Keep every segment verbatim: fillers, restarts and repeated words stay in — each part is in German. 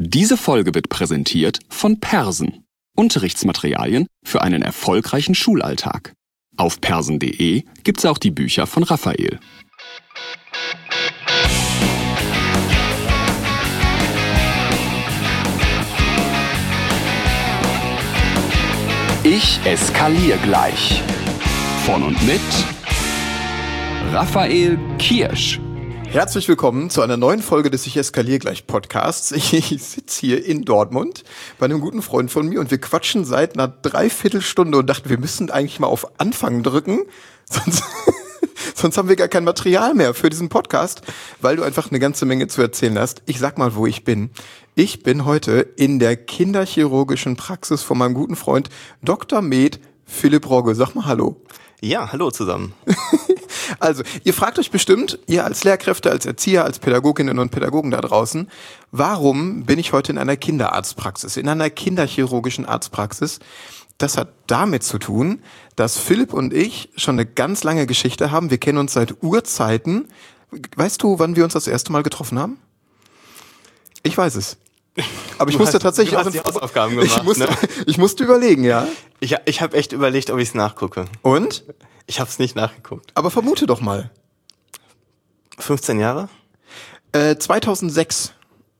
Diese Folge wird präsentiert von Persen. Unterrichtsmaterialien für einen erfolgreichen Schulalltag. Auf persen punkt de gibt's auch die Bücher von Raphael. Ich eskaliere gleich. Von und mit Raphael Kirsch. Herzlich willkommen zu einer neuen Folge des Ich eskaliere gleich Podcasts. Ich, ich sitze hier in Dortmund bei einem guten Freund von mir und wir quatschen seit einer Dreiviertelstunde und dachten, wir müssen eigentlich mal auf Anfang drücken, sonst, sonst haben wir gar kein Material mehr für diesen Podcast, weil du einfach eine ganze Menge zu erzählen hast. Ich sag mal, wo ich bin. Ich bin heute in der kinderchirurgischen Praxis von meinem guten Freund Doktor Med Philipp Rogge. Sag mal Hallo. Ja, hallo zusammen. Also, ihr fragt euch bestimmt, ihr als Lehrkräfte, als Erzieher, als Pädagoginnen und Pädagogen da draußen, warum bin ich heute in einer Kinderarztpraxis, in einer kinderchirurgischen Arztpraxis? Das hat damit zu tun, dass Philipp und ich schon eine ganz lange Geschichte haben. Wir kennen uns seit Urzeiten. Weißt du, wann wir uns das erste Mal getroffen haben? Ich weiß es. Aber ich du musste hast, tatsächlich du hast auch die Hausaufgaben gemacht. Ich musste, ne? ich musste überlegen, ja. Ich, ich habe echt überlegt, ob ich es nachgucke. Und? Ich habe es nicht nachgeguckt. Aber vermute doch mal. fünfzehn Jahre? Äh, zweitausendsechs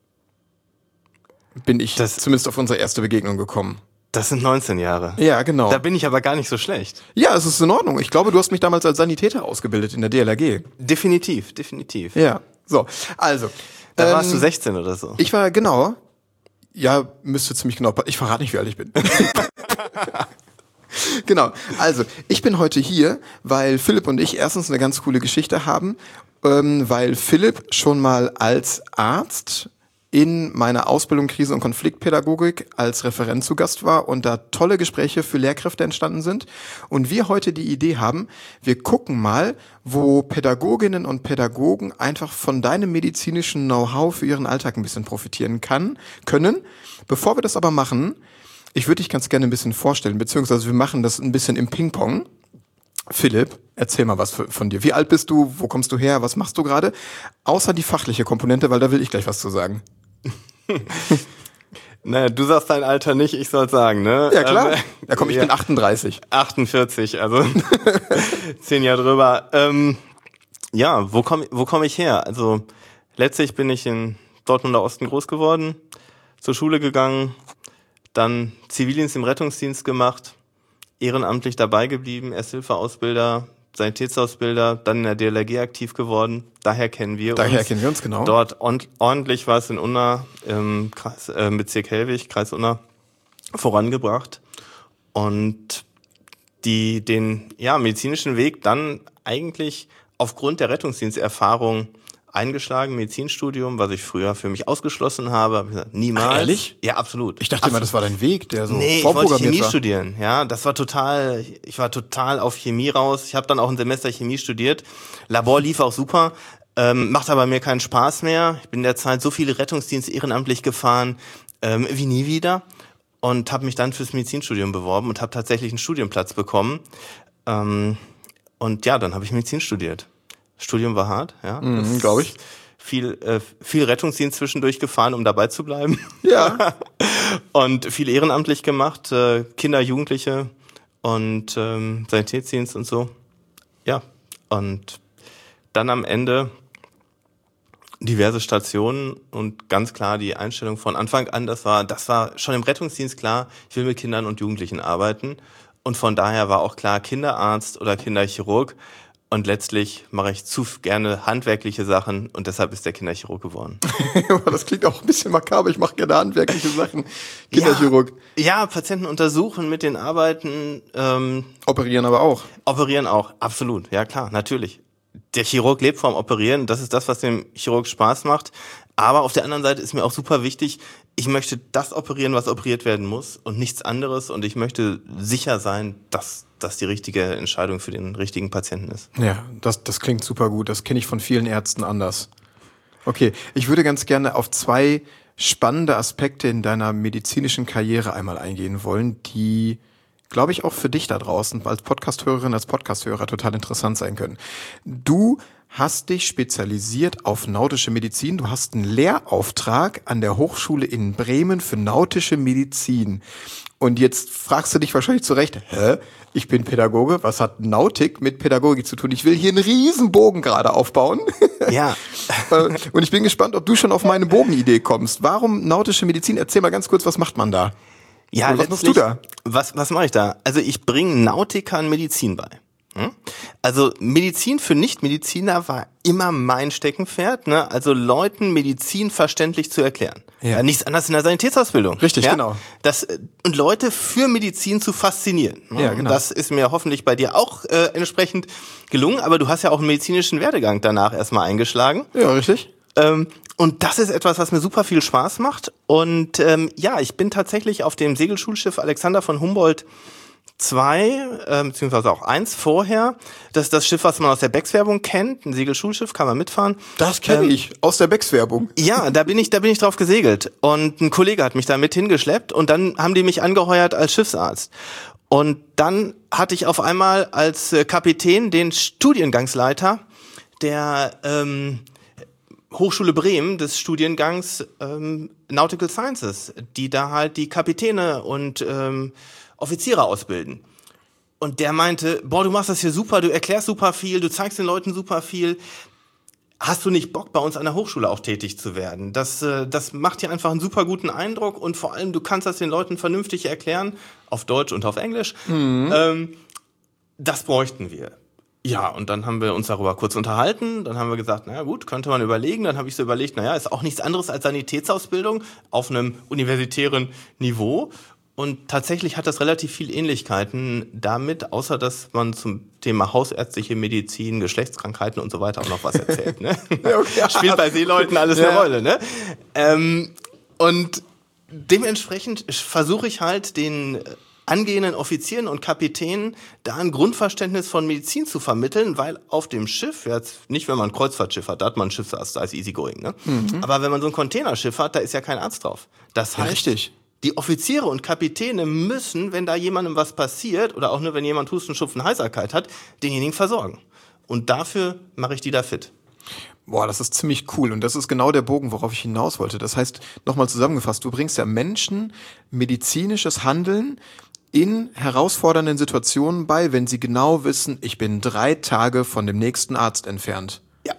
bin ich Das- zumindest auf unsere erste Begegnung gekommen. Das sind neunzehn Jahre. Ja, genau. Da bin ich aber gar nicht so schlecht. Ja, es ist in Ordnung. Ich glaube, du hast mich damals als Sanitäter ausgebildet in der D L R G. Definitiv, definitiv. Ja, so. Also. Da ähm, warst du sechzehn oder so. Ich war, genau. Ja, müsste ziemlich genau. Ich verrate nicht, wie alt ich bin. Genau. Also, ich bin heute hier, weil Philipp und ich erstens eine ganz coole Geschichte haben, ähm, weil Philipp schon mal als Arzt in meiner Ausbildung Krise- und Konfliktpädagogik als Referent zu Gast war und da tolle Gespräche für Lehrkräfte entstanden sind. Und wir heute die Idee haben, wir gucken mal, wo Pädagoginnen und Pädagogen einfach von deinem medizinischen Know-how für ihren Alltag ein bisschen profitieren kann, können. Bevor wir das aber machen, ich würde dich ganz gerne ein bisschen vorstellen, beziehungsweise wir machen das ein bisschen im Ping-Pong. Philipp, erzähl mal was von dir. Wie alt bist du? Wo kommst du her? Was machst du gerade? Außer die fachliche Komponente, weil da will ich gleich was zu sagen. Naja, du sagst dein Alter nicht, ich soll sagen, ne? Ja, klar. Ähm, Ja, komm, ich ja. bin achtunddreißig. achtundvierzig, also zehn Jahre drüber. Ähm, ja, wo komme wo komm ich her? Also letztlich bin ich in Dortmunder Osten groß geworden, zur Schule gegangen, dann Zivildienst im Rettungsdienst gemacht, ehrenamtlich dabei geblieben, Ersthilfeausbilder, Sanitätsausbilder, dann in der D L R G aktiv geworden. Daher kennen wir Daher uns. kennen wir uns, genau. Dort ord- ordentlich war es in Unna, im Kreis, äh, Bezirk Hellwig, Kreis Unna, vorangebracht. Und die den ja medizinischen Weg dann eigentlich aufgrund der Rettungsdiensterfahrung eingeschlagen, Medizinstudium, was ich früher für mich ausgeschlossen habe. Hab ich gesagt, niemals. Ach, ehrlich? Ja, absolut. Ich dachte immer, das war dein Weg, der so Nee, ich wollte vorprogrammiert Chemie war. studieren. Ja, das war total, ich war total auf Chemie raus. Ich habe dann auch ein Semester Chemie studiert. Labor lief auch super, ähm, macht aber mir keinen Spaß mehr. Ich bin in der Zeit so viele Rettungsdienste ehrenamtlich gefahren, ähm, wie nie wieder. Und habe mich dann fürs Medizinstudium beworben und habe tatsächlich einen Studienplatz bekommen. Ähm, und ja, dann habe ich Medizin studiert. Studium war hart, ja. Mhm, glaube ich. Viel, äh, viel Rettungsdienst zwischendurch gefahren, um dabei zu bleiben. Ja. Und viel ehrenamtlich gemacht, äh, Kinder, Jugendliche und ähm, Sanitätsdienst und so. Ja, und dann am Ende diverse Stationen und ganz klar die Einstellung von Anfang an, das war, das war schon im Rettungsdienst klar, ich will mit Kindern und Jugendlichen arbeiten. Und von daher war auch klar Kinderarzt oder Kinderchirurg. Und letztlich mache ich zu gerne handwerkliche Sachen und deshalb ist der Kinderchirurg geworden. Das klingt auch ein bisschen makaber. Ich mache gerne handwerkliche Sachen. Kinderchirurg. Ja, ja, Patienten untersuchen, mit denen arbeiten, ähm, Operieren aber auch. operieren auch, absolut, ja klar, natürlich. Der Chirurg lebt vom Operieren, das ist das, was dem Chirurg Spaß macht. Aber auf der anderen Seite ist mir auch super wichtig, ich möchte das operieren, was operiert werden muss und nichts anderes. Und ich möchte sicher sein, dass das die richtige Entscheidung für den richtigen Patienten ist. Ja, das, das klingt super gut. Das kenne ich von vielen Ärzten anders. Okay, ich würde ganz gerne auf zwei spannende Aspekte in deiner medizinischen Karriere einmal eingehen wollen, die, glaube ich, auch für dich da draußen als Podcasthörerin, als Podcasthörer total interessant sein können. Du hast dich spezialisiert auf nautische Medizin. Du hast einen Lehrauftrag an der Hochschule in Bremen für nautische Medizin. Und jetzt fragst du dich wahrscheinlich zu Recht, hä? Ich bin Pädagoge, was hat Nautik mit Pädagogik zu tun? Ich will hier einen riesen Bogen gerade aufbauen. Ja. Und ich bin gespannt, ob du schon auf meine Bogenidee kommst. Warum nautische Medizin? Erzähl mal ganz kurz, was macht man da? Ja, Oder was machst du da? Was, was mache ich da? Also ich bringe Nautikern Medizin bei. Hm? Also Medizin für Nichtmediziner war immer mein Steckenpferd, ne? Also Leuten Medizin verständlich zu erklären. Ja. Ja, nichts anderes in der Sanitätsausbildung. Richtig, ja? genau. Das, und Leute für Medizin zu faszinieren. Ne? Ja, genau. Das ist mir hoffentlich bei dir auch äh, entsprechend gelungen, aber du hast ja auch einen medizinischen Werdegang danach erstmal eingeschlagen. Ja, richtig. Ähm, und das ist etwas, was mir super viel Spaß macht. Und ähm, ja, ich bin tatsächlich auf dem Segelschulschiff Alexander von Humboldt zwei, äh, beziehungsweise auch eins vorher. Das ist das Schiff, was man aus der Becks-Werbung kennt. Ein Segelschulschiff, kann man mitfahren. Das kenne ähm, ich, aus der Becks-Werbung. Ja, da bin ich, da bin ich drauf gesegelt. Und ein Kollege hat mich da mit hingeschleppt und dann haben die mich angeheuert als Schiffsarzt. Und dann hatte ich auf einmal als Kapitän den Studiengangsleiter der ähm, Hochschule Bremen des Studiengangs ähm, Nautical Sciences, die da halt die Kapitäne und ähm, Offiziere ausbilden. Und der meinte, boah, du machst das hier super, du erklärst super viel, du zeigst den Leuten super viel. Hast du nicht Bock, bei uns an der Hochschule auch tätig zu werden? Das, äh, das macht dir einfach einen super guten Eindruck und vor allem, du kannst das den Leuten vernünftig erklären, auf Deutsch und auf Englisch. Mhm. Ähm, das bräuchten wir. Ja, und dann haben wir uns darüber kurz unterhalten, dann haben wir gesagt, naja gut, könnte man überlegen, dann habe ich so überlegt, naja, ist auch nichts anderes als Sanitätsausbildung auf einem universitären Niveau. Und tatsächlich hat das relativ viel Ähnlichkeiten damit, außer dass man zum Thema hausärztliche Medizin, Geschlechtskrankheiten und so weiter auch noch was erzählt. Ne? Okay. Spielt bei Seeleuten alles ja. eine Rolle. Ne? Ähm, und dementsprechend versuche ich halt den angehenden Offizieren und Kapitänen da ein Grundverständnis von Medizin zu vermitteln, weil auf dem Schiff, jetzt nicht wenn man ein Kreuzfahrtschiff hat, da hat man einen Schiffsarzt, da ist easygoing. Ne? Mhm. Aber wenn man so ein Containerschiff hat, da ist ja kein Arzt drauf. Das heißt, ja, richtig. Die Offiziere und Kapitäne müssen, wenn da jemandem was passiert oder auch nur wenn jemand Husten, Schnupfen, Heiserkeit hat, denjenigen versorgen. Und dafür mache ich die da fit. Boah, das ist ziemlich cool und das ist genau der Bogen, worauf ich hinaus wollte. Das heißt, nochmal zusammengefasst, du bringst ja Menschen medizinisches Handeln in herausfordernden Situationen bei, wenn sie genau wissen, ich bin drei Tage von dem nächsten Arzt entfernt. Ja,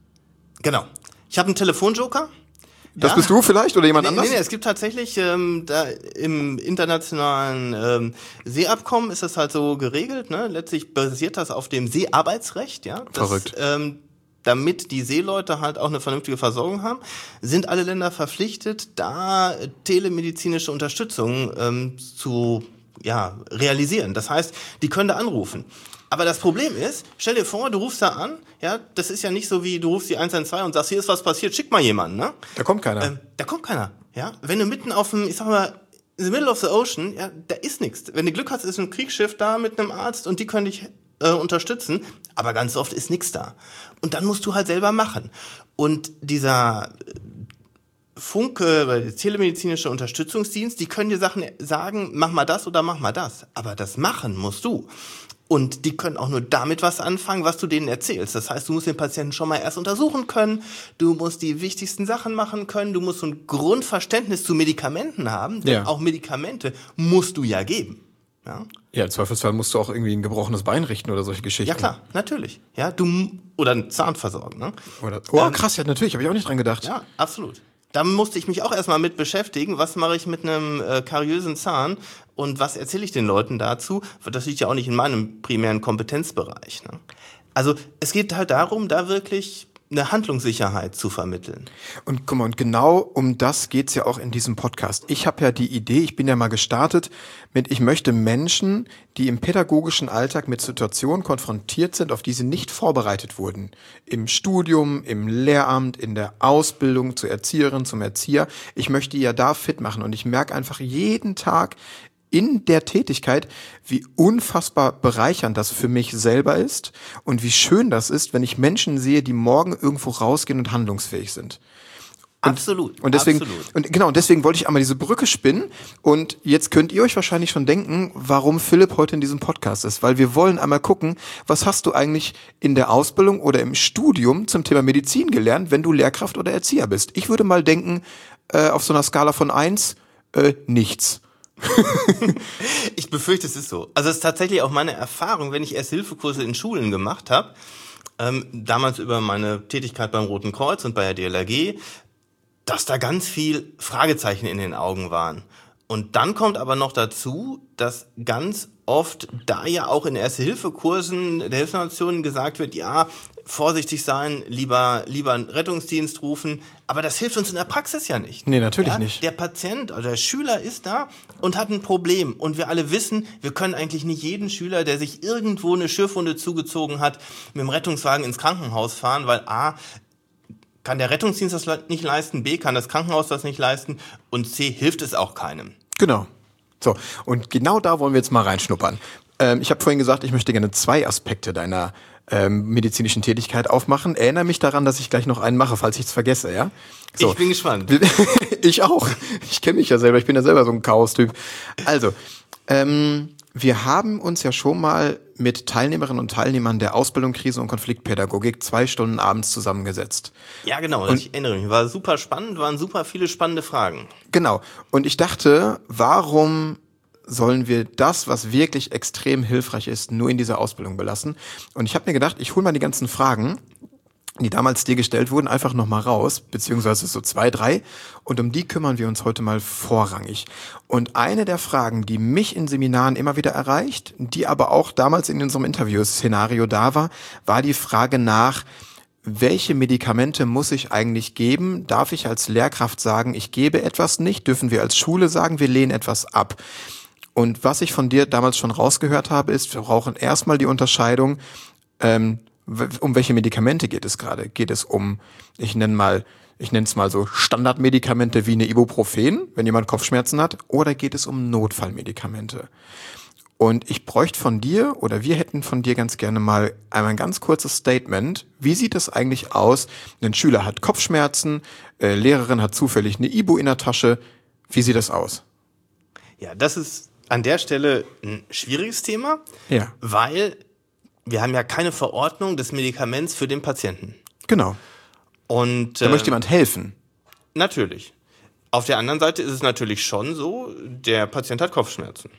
genau. Ich habe einen Telefonjoker. Das ja. bist du vielleicht oder jemand nee, anders? Nee, nee, es gibt tatsächlich, ähm, da im internationalen ähm, Seeabkommen ist das halt so geregelt, ne? Letztlich basiert das auf dem Seearbeitsrecht, ja. Das, Verrückt. Ähm, damit die Seeleute halt auch eine vernünftige Versorgung haben, sind alle Länder verpflichtet, da telemedizinische Unterstützung ähm, zu ja, realisieren. Das heißt, die können da anrufen. Aber das Problem ist, stell dir vor, du rufst da an, ja, das ist ja nicht so wie, du rufst die eins eins zwei und sagst, hier ist was passiert, schick mal jemanden, ne? Da kommt keiner. Ähm, da kommt keiner, ja. Wenn du mitten auf dem, ich sag mal, in the middle of the ocean, ja, da ist nichts. Wenn du Glück hast, ist ein Kriegsschiff da mit einem Arzt und die können dich äh, unterstützen, aber ganz oft ist nichts da. Und dann musst du halt selber machen. Und dieser Funke, oder der telemedizinische Unterstützungsdienst, die können dir Sachen sagen, mach mal das oder mach mal das. Aber das machen musst du. Und die können auch nur damit was anfangen, was du denen erzählst. Das heißt, du musst den Patienten schon mal erst untersuchen können, du musst die wichtigsten Sachen machen können, du musst so ein Grundverständnis zu Medikamenten haben, denn ja. auch Medikamente musst du ja geben. Ja? Ja, im Zweifelsfall musst du auch irgendwie ein gebrochenes Bein richten oder solche Geschichten. Ja klar, natürlich. Ja, du oder einen Zahn versorgen. Ne? Oder, oh ähm, krass, ja natürlich, habe ich auch nicht dran gedacht. Ja, absolut. Da musste ich mich auch erstmal mit beschäftigen, was mache ich mit einem äh, kariösen Zahn und was erzähle ich den Leuten dazu? Das liegt ja auch nicht in meinem primären Kompetenzbereich. Ne? Also es geht halt darum, da wirklich eine Handlungssicherheit zu vermitteln. Und guck mal, und genau um das geht's ja auch in diesem Podcast. Ich habe ja die Idee, ich bin ja mal gestartet mit, ich möchte Menschen, die im pädagogischen Alltag mit Situationen konfrontiert sind, auf die sie nicht vorbereitet wurden. Im Studium, im Lehramt, in der Ausbildung zur Erzieherin, zum Erzieher. Ich möchte die ja da fit machen und ich merke einfach jeden Tag in der Tätigkeit, wie unfassbar bereichernd das für mich selber ist und wie schön das ist, wenn ich Menschen sehe, die morgen irgendwo rausgehen und handlungsfähig sind. Absolut. Und deswegen, absolut. und genau, und deswegen wollte ich einmal diese Brücke spinnen. Und jetzt könnt ihr euch wahrscheinlich schon denken, warum Philipp heute in diesem Podcast ist. Weil wir wollen einmal gucken, was hast du eigentlich in der Ausbildung oder im Studium zum Thema Medizin gelernt, wenn du Lehrkraft oder Erzieher bist? Ich würde mal denken, äh, auf so einer Skala von eins, äh, nichts. Ich befürchte, es ist so. Also es ist tatsächlich auch meine Erfahrung, wenn ich Ersthilfekurse in Schulen gemacht habe, ähm, damals über meine Tätigkeit beim Roten Kreuz und bei der D L R G, dass da ganz viel Fragezeichen in den Augen waren. Und dann kommt aber noch dazu, dass ganz oft da ja auch in Erste-Hilfe-Kursen der Hilfsnationen gesagt wird, ja, vorsichtig sein, lieber lieber einen Rettungsdienst rufen. Aber das hilft uns in der Praxis ja nicht. Nee, natürlich ja, nicht. Der Patient oder der Schüler ist da und hat ein Problem. Und wir alle wissen, wir können eigentlich nicht jeden Schüler, der sich irgendwo eine Schürfwunde zugezogen hat, mit dem Rettungswagen ins Krankenhaus fahren, weil A, kann der Rettungsdienst das nicht leisten, B, kann das Krankenhaus das nicht leisten und C, hilft es auch keinem. Genau. So, und genau da wollen wir jetzt mal reinschnuppern. Ähm, ich habe vorhin gesagt, ich möchte gerne zwei Aspekte deiner ähm, medizinischen Tätigkeit aufmachen. Erinnere mich daran, dass ich gleich noch einen mache, falls ich es vergesse, ja? So. Ich bin gespannt. Ich auch. Ich kenne mich ja selber, ich bin ja selber so ein Chaos-Typ. Also, ähm, wir haben uns ja schon mal mit Teilnehmerinnen und Teilnehmern der Ausbildung Krise- und Konfliktpädagogik zwei Stunden abends zusammengesetzt. Ja, genau, und ich erinnere mich. War super spannend, waren super viele spannende Fragen. Genau. Und ich dachte, warum sollen wir das, was wirklich extrem hilfreich ist, nur in dieser Ausbildung belassen? Und ich habe mir gedacht, ich hole mal die ganzen Fragen, die damals dir gestellt wurden, einfach nochmal raus, beziehungsweise so zwei, drei. Und um die kümmern wir uns heute mal vorrangig. Und eine der Fragen, die mich in Seminaren immer wieder erreicht, die aber auch damals in unserem Interview-Szenario da war, war die Frage nach, welche Medikamente muss ich eigentlich geben? Darf ich als Lehrkraft sagen, ich gebe etwas nicht? Dürfen wir als Schule sagen, wir lehnen etwas ab? Und was ich von dir damals schon rausgehört habe, ist, wir brauchen erstmal die Unterscheidung, ähm, um welche Medikamente geht es gerade? Geht es um, ich nenne mal, ich nenne es mal so Standardmedikamente wie eine Ibuprofen, wenn jemand Kopfschmerzen hat, oder geht es um Notfallmedikamente? Und ich bräuchte von dir, oder wir hätten von dir ganz gerne mal einmal ein ganz kurzes Statement. Wie sieht es eigentlich aus? Ein Schüler hat Kopfschmerzen, äh, Lehrerin hat zufällig eine Ibu in der Tasche. Wie sieht das aus? Ja, das ist an der Stelle ein schwieriges Thema, Ja. weil wir haben ja keine Verordnung des Medikaments für den Patienten. Genau. Und Da äh, möchte jemand helfen. Natürlich. Auf der anderen Seite ist es natürlich schon so, der Patient hat Kopfschmerzen.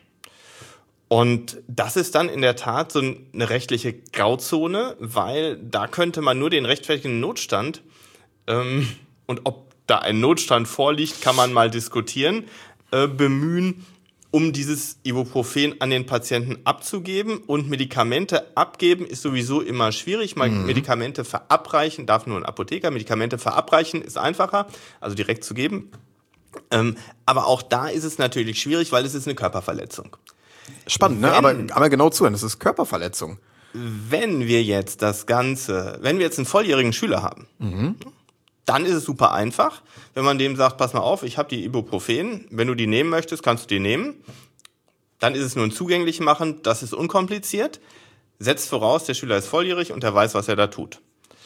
Und das ist dann in der Tat so eine rechtliche Grauzone, weil da könnte man nur den rechtfertigenden Notstand, ähm, und ob da ein Notstand vorliegt, kann man mal diskutieren, äh, bemühen, um dieses Ibuprofen an den Patienten abzugeben. Und Medikamente abgeben ist sowieso immer schwierig. Mhm. Medikamente verabreichen darf nur ein Apotheker. Medikamente verabreichen ist einfacher, also direkt zu geben. Ähm, aber auch da ist es natürlich schwierig, weil es ist eine Körperverletzung. Spannend, ne? Aber, aber genau zuhören, das ist Körperverletzung. Wenn wir jetzt das Ganze, wenn wir jetzt einen volljährigen Schüler haben, mhm. dann ist es super einfach, wenn man dem sagt, pass mal auf, ich habe die Ibuprofen, wenn du die nehmen möchtest, kannst du die nehmen. Dann ist es nur ein zugänglich machen, das ist unkompliziert. Setzt voraus, der Schüler ist volljährig und er weiß, was er da tut.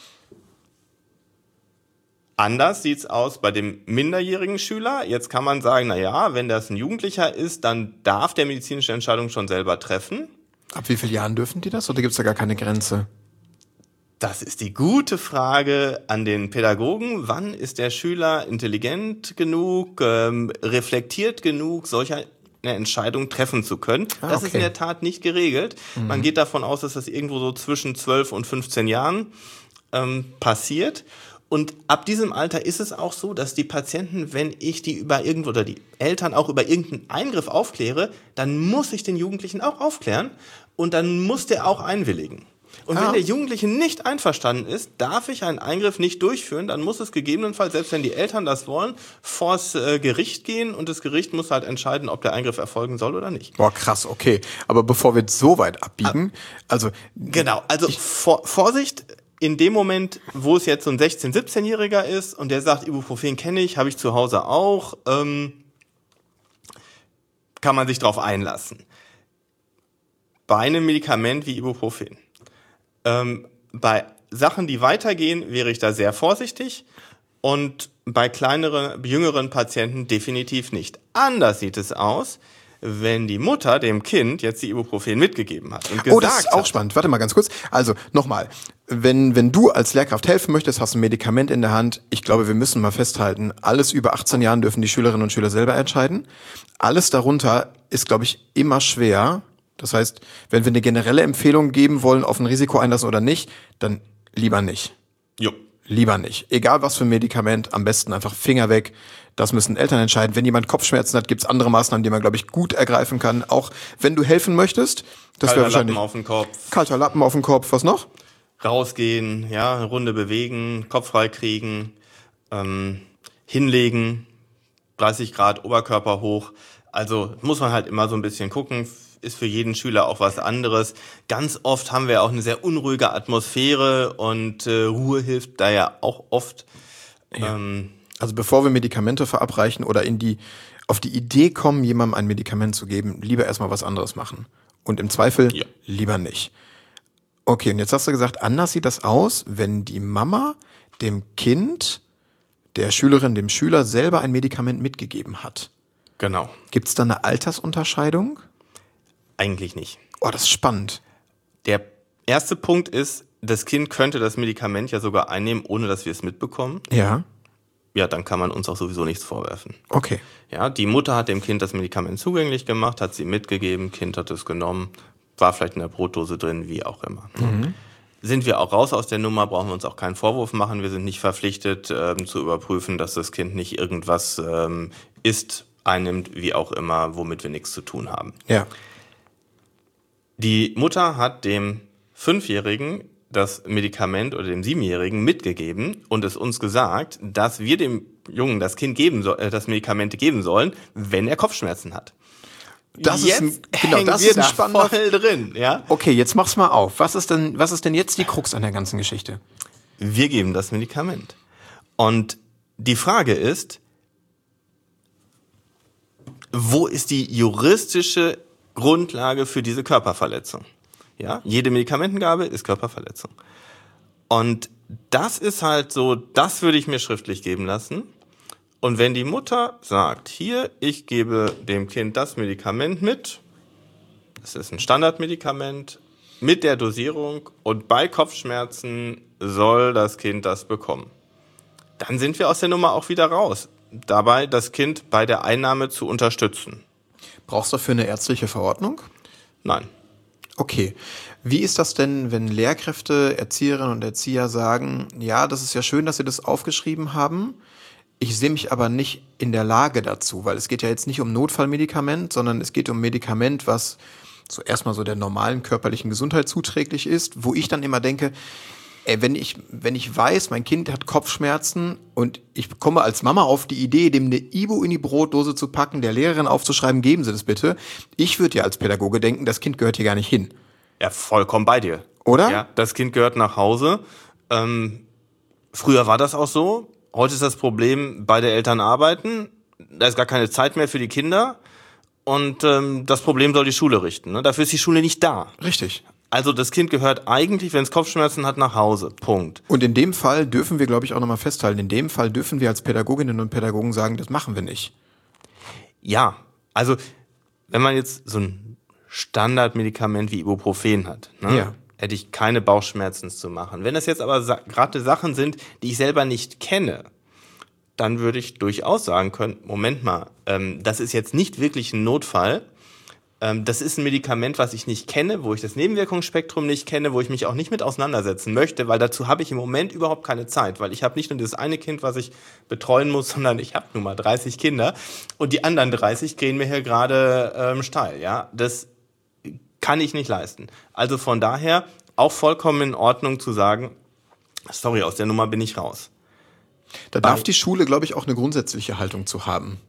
Anders sieht's aus bei dem minderjährigen Schüler. Jetzt kann man sagen, na ja, wenn das ein Jugendlicher ist, dann darf der medizinische Entscheidung schon selber treffen. Ab wie vielen Jahren dürfen die das oder gibt's da gar keine Grenze? Das ist die gute Frage an den Pädagogen. Wann ist der Schüler intelligent genug, ähm, reflektiert genug, solch eine Entscheidung treffen zu können? Ah, das okay. ist in der Tat nicht geregelt. Mhm. Man geht davon aus, dass das irgendwo so zwischen zwölf und fünfzehn Jahren ähm, passiert. Und ab diesem Alter ist es auch so, dass die Patienten, wenn ich die über irgendwo oder die Eltern auch über irgendeinen Eingriff aufkläre, dann muss ich den Jugendlichen auch aufklären und dann muss der auch einwilligen. Und ah. wenn der Jugendliche nicht einverstanden ist, darf ich einen Eingriff nicht durchführen, dann muss es gegebenenfalls, selbst wenn die Eltern das wollen, vors äh, Gericht gehen und das Gericht muss halt entscheiden, ob der Eingriff erfolgen soll oder nicht. Boah, krass, okay. Aber bevor wir so weit abbiegen, also... Genau, also vor, Vorsicht... In dem Moment, wo es jetzt so ein sechzehn-, siebzehnjähriger ist und der sagt, Ibuprofen kenne ich, habe ich zu Hause auch, ähm, kann man sich drauf einlassen. Bei einem Medikament wie Ibuprofen. Ähm, bei Sachen, die weitergehen, wäre ich da sehr vorsichtig und bei kleineren, jüngeren Patienten definitiv nicht. Anders sieht es aus, wenn die Mutter dem Kind jetzt die Ibuprofen mitgegeben hat und gesagt Oh, das ist auch hat, spannend. Warte mal ganz kurz. Also, nochmal. Wenn, wenn du als Lehrkraft helfen möchtest, hast du ein Medikament in der Hand. Ich glaube, wir müssen mal festhalten, alles über achtzehn Jahren dürfen die Schülerinnen und Schüler selber entscheiden. Alles darunter ist, glaube ich, immer schwer. Das heißt, wenn wir eine generelle Empfehlung geben wollen, auf ein Risiko einlassen oder nicht, dann lieber nicht. Jo. Lieber nicht. Egal was für ein Medikament, am besten einfach Finger weg. Das müssen Eltern entscheiden. Wenn jemand Kopfschmerzen hat, gibt's andere Maßnahmen, die man, glaube ich, gut ergreifen kann. Auch wenn du helfen möchtest. Das wäre wahrscheinlich Lappen auf den Kopf. Kalter Lappen auf den Kopf. Was noch? Rausgehen, ja, eine Runde bewegen, Kopf frei kriegen, ähm, hinlegen, dreißig Grad Oberkörper hoch. Also muss man halt immer so ein bisschen gucken, ist für jeden Schüler auch was anderes. Ganz oft haben wir auch eine sehr unruhige Atmosphäre und äh, Ruhe hilft da ja auch oft. Ja. Ähm, Also bevor wir Medikamente verabreichen oder in die auf die Idee kommen, jemandem ein Medikament zu geben, lieber erstmal was anderes machen. Und im Zweifel Ja. lieber nicht. Okay, und jetzt hast du gesagt, anders sieht das aus, wenn die Mama dem Kind, der Schülerin, dem Schüler selber ein Medikament mitgegeben hat. genau, Gibt es da eine Altersunterscheidung? eigentlich nicht. Oh, das ist spannend. Der erste Punkt ist, das Kind könnte das Medikament ja sogar einnehmen, ohne dass wir es mitbekommen. Ja, Ja, dann kann man uns auch sowieso nichts vorwerfen. okay. Ja, die Mutter hat dem Kind das Medikament zugänglich gemacht, hat sie mitgegeben, Kind hat es genommen, war vielleicht in der Brotdose drin, wie auch immer. Mhm. Sind wir auch raus aus der Nummer, brauchen wir uns auch keinen Vorwurf machen. Wir sind nicht verpflichtet, ähm, zu überprüfen, dass das Kind nicht irgendwas ähm, isst, einnimmt, wie auch immer, womit wir nichts zu tun haben. Ja. Die Mutter hat dem Fünfjährigen das Medikament oder dem Siebenjährigen mitgegeben und es uns gesagt, dass wir dem Jungen das Kind geben so, äh, das Medikamente geben sollen, wenn er Kopfschmerzen hat. Das jetzt ist ein, genau, hängen das wir ist ein da spannender voll drin, ja? Okay, jetzt mach's mal auf. Was ist denn, was ist denn jetzt die Krux an der ganzen Geschichte? Wir geben das Medikament. Und die Frage ist, wo ist die juristische Grundlage für diese Körperverletzung? Ja, jede Medikamentengabe ist Körperverletzung. Und das ist halt so, das würde ich mir schriftlich geben lassen. Und wenn die Mutter sagt, hier, ich gebe dem Kind das Medikament mit, das ist ein Standardmedikament, mit der Dosierung und bei Kopfschmerzen soll das Kind das bekommen. Dann sind wir aus der Nummer auch wieder raus. Dabei das Kind bei der Einnahme zu unterstützen. Brauchst du dafür eine ärztliche Verordnung? Nein. Okay. Wie ist das denn, wenn Lehrkräfte, Erzieherinnen und Erzieher sagen, ja, das ist ja schön, dass Sie das aufgeschrieben haben, ich sehe mich aber nicht in der Lage dazu, weil es geht ja jetzt nicht um Notfallmedikament, sondern es geht um Medikament, was so erstmal so der normalen körperlichen Gesundheit zuträglich ist, wo ich dann immer denke, ey, wenn ich, wenn ich weiß, mein Kind hat Kopfschmerzen und ich komme als Mama auf die Idee, dem eine Ibu in die Brotdose zu packen, der Lehrerin aufzuschreiben, geben Sie das bitte. Ich würde ja als Pädagoge denken, das Kind gehört hier gar nicht hin. Ja, vollkommen bei dir. Oder? Ja, das Kind gehört nach Hause. Ähm, früher war das auch so. Heute ist das Problem, beide Eltern arbeiten. Da ist gar keine Zeit mehr für die Kinder. Und ähm, das Problem soll die Schule richten. Ne? Dafür ist die Schule nicht da. Richtig. Also das Kind gehört eigentlich, wenn es Kopfschmerzen hat, nach Hause. Punkt. Und in dem Fall dürfen wir, glaube ich, auch nochmal festhalten, in dem Fall dürfen wir als Pädagoginnen und Pädagogen sagen, das machen wir nicht. Ja, also wenn man jetzt so ein Standardmedikament wie Ibuprofen hat, ne, Ja. hätte ich keine Bauchschmerzen zu machen. Wenn das jetzt aber sa- gerade Sachen sind, die ich selber nicht kenne, dann würde ich durchaus sagen können, Moment mal, ähm, das ist jetzt nicht wirklich ein Notfall. Ähm, das ist ein Medikament, was ich nicht kenne, wo ich das Nebenwirkungsspektrum nicht kenne, wo ich mich auch nicht mit auseinandersetzen möchte, weil dazu habe ich im Moment überhaupt keine Zeit, weil ich habe nicht nur das eine Kind, was ich betreuen muss, sondern ich habe nun mal dreißig Kinder und die anderen dreißig gehen mir hier gerade ähm, steil. Ja, das kann ich nicht leisten. Also von daher auch vollkommen in Ordnung zu sagen, sorry, aus der Nummer bin ich raus. Da darf die Schule, glaube ich, auch eine grundsätzliche Haltung zu haben.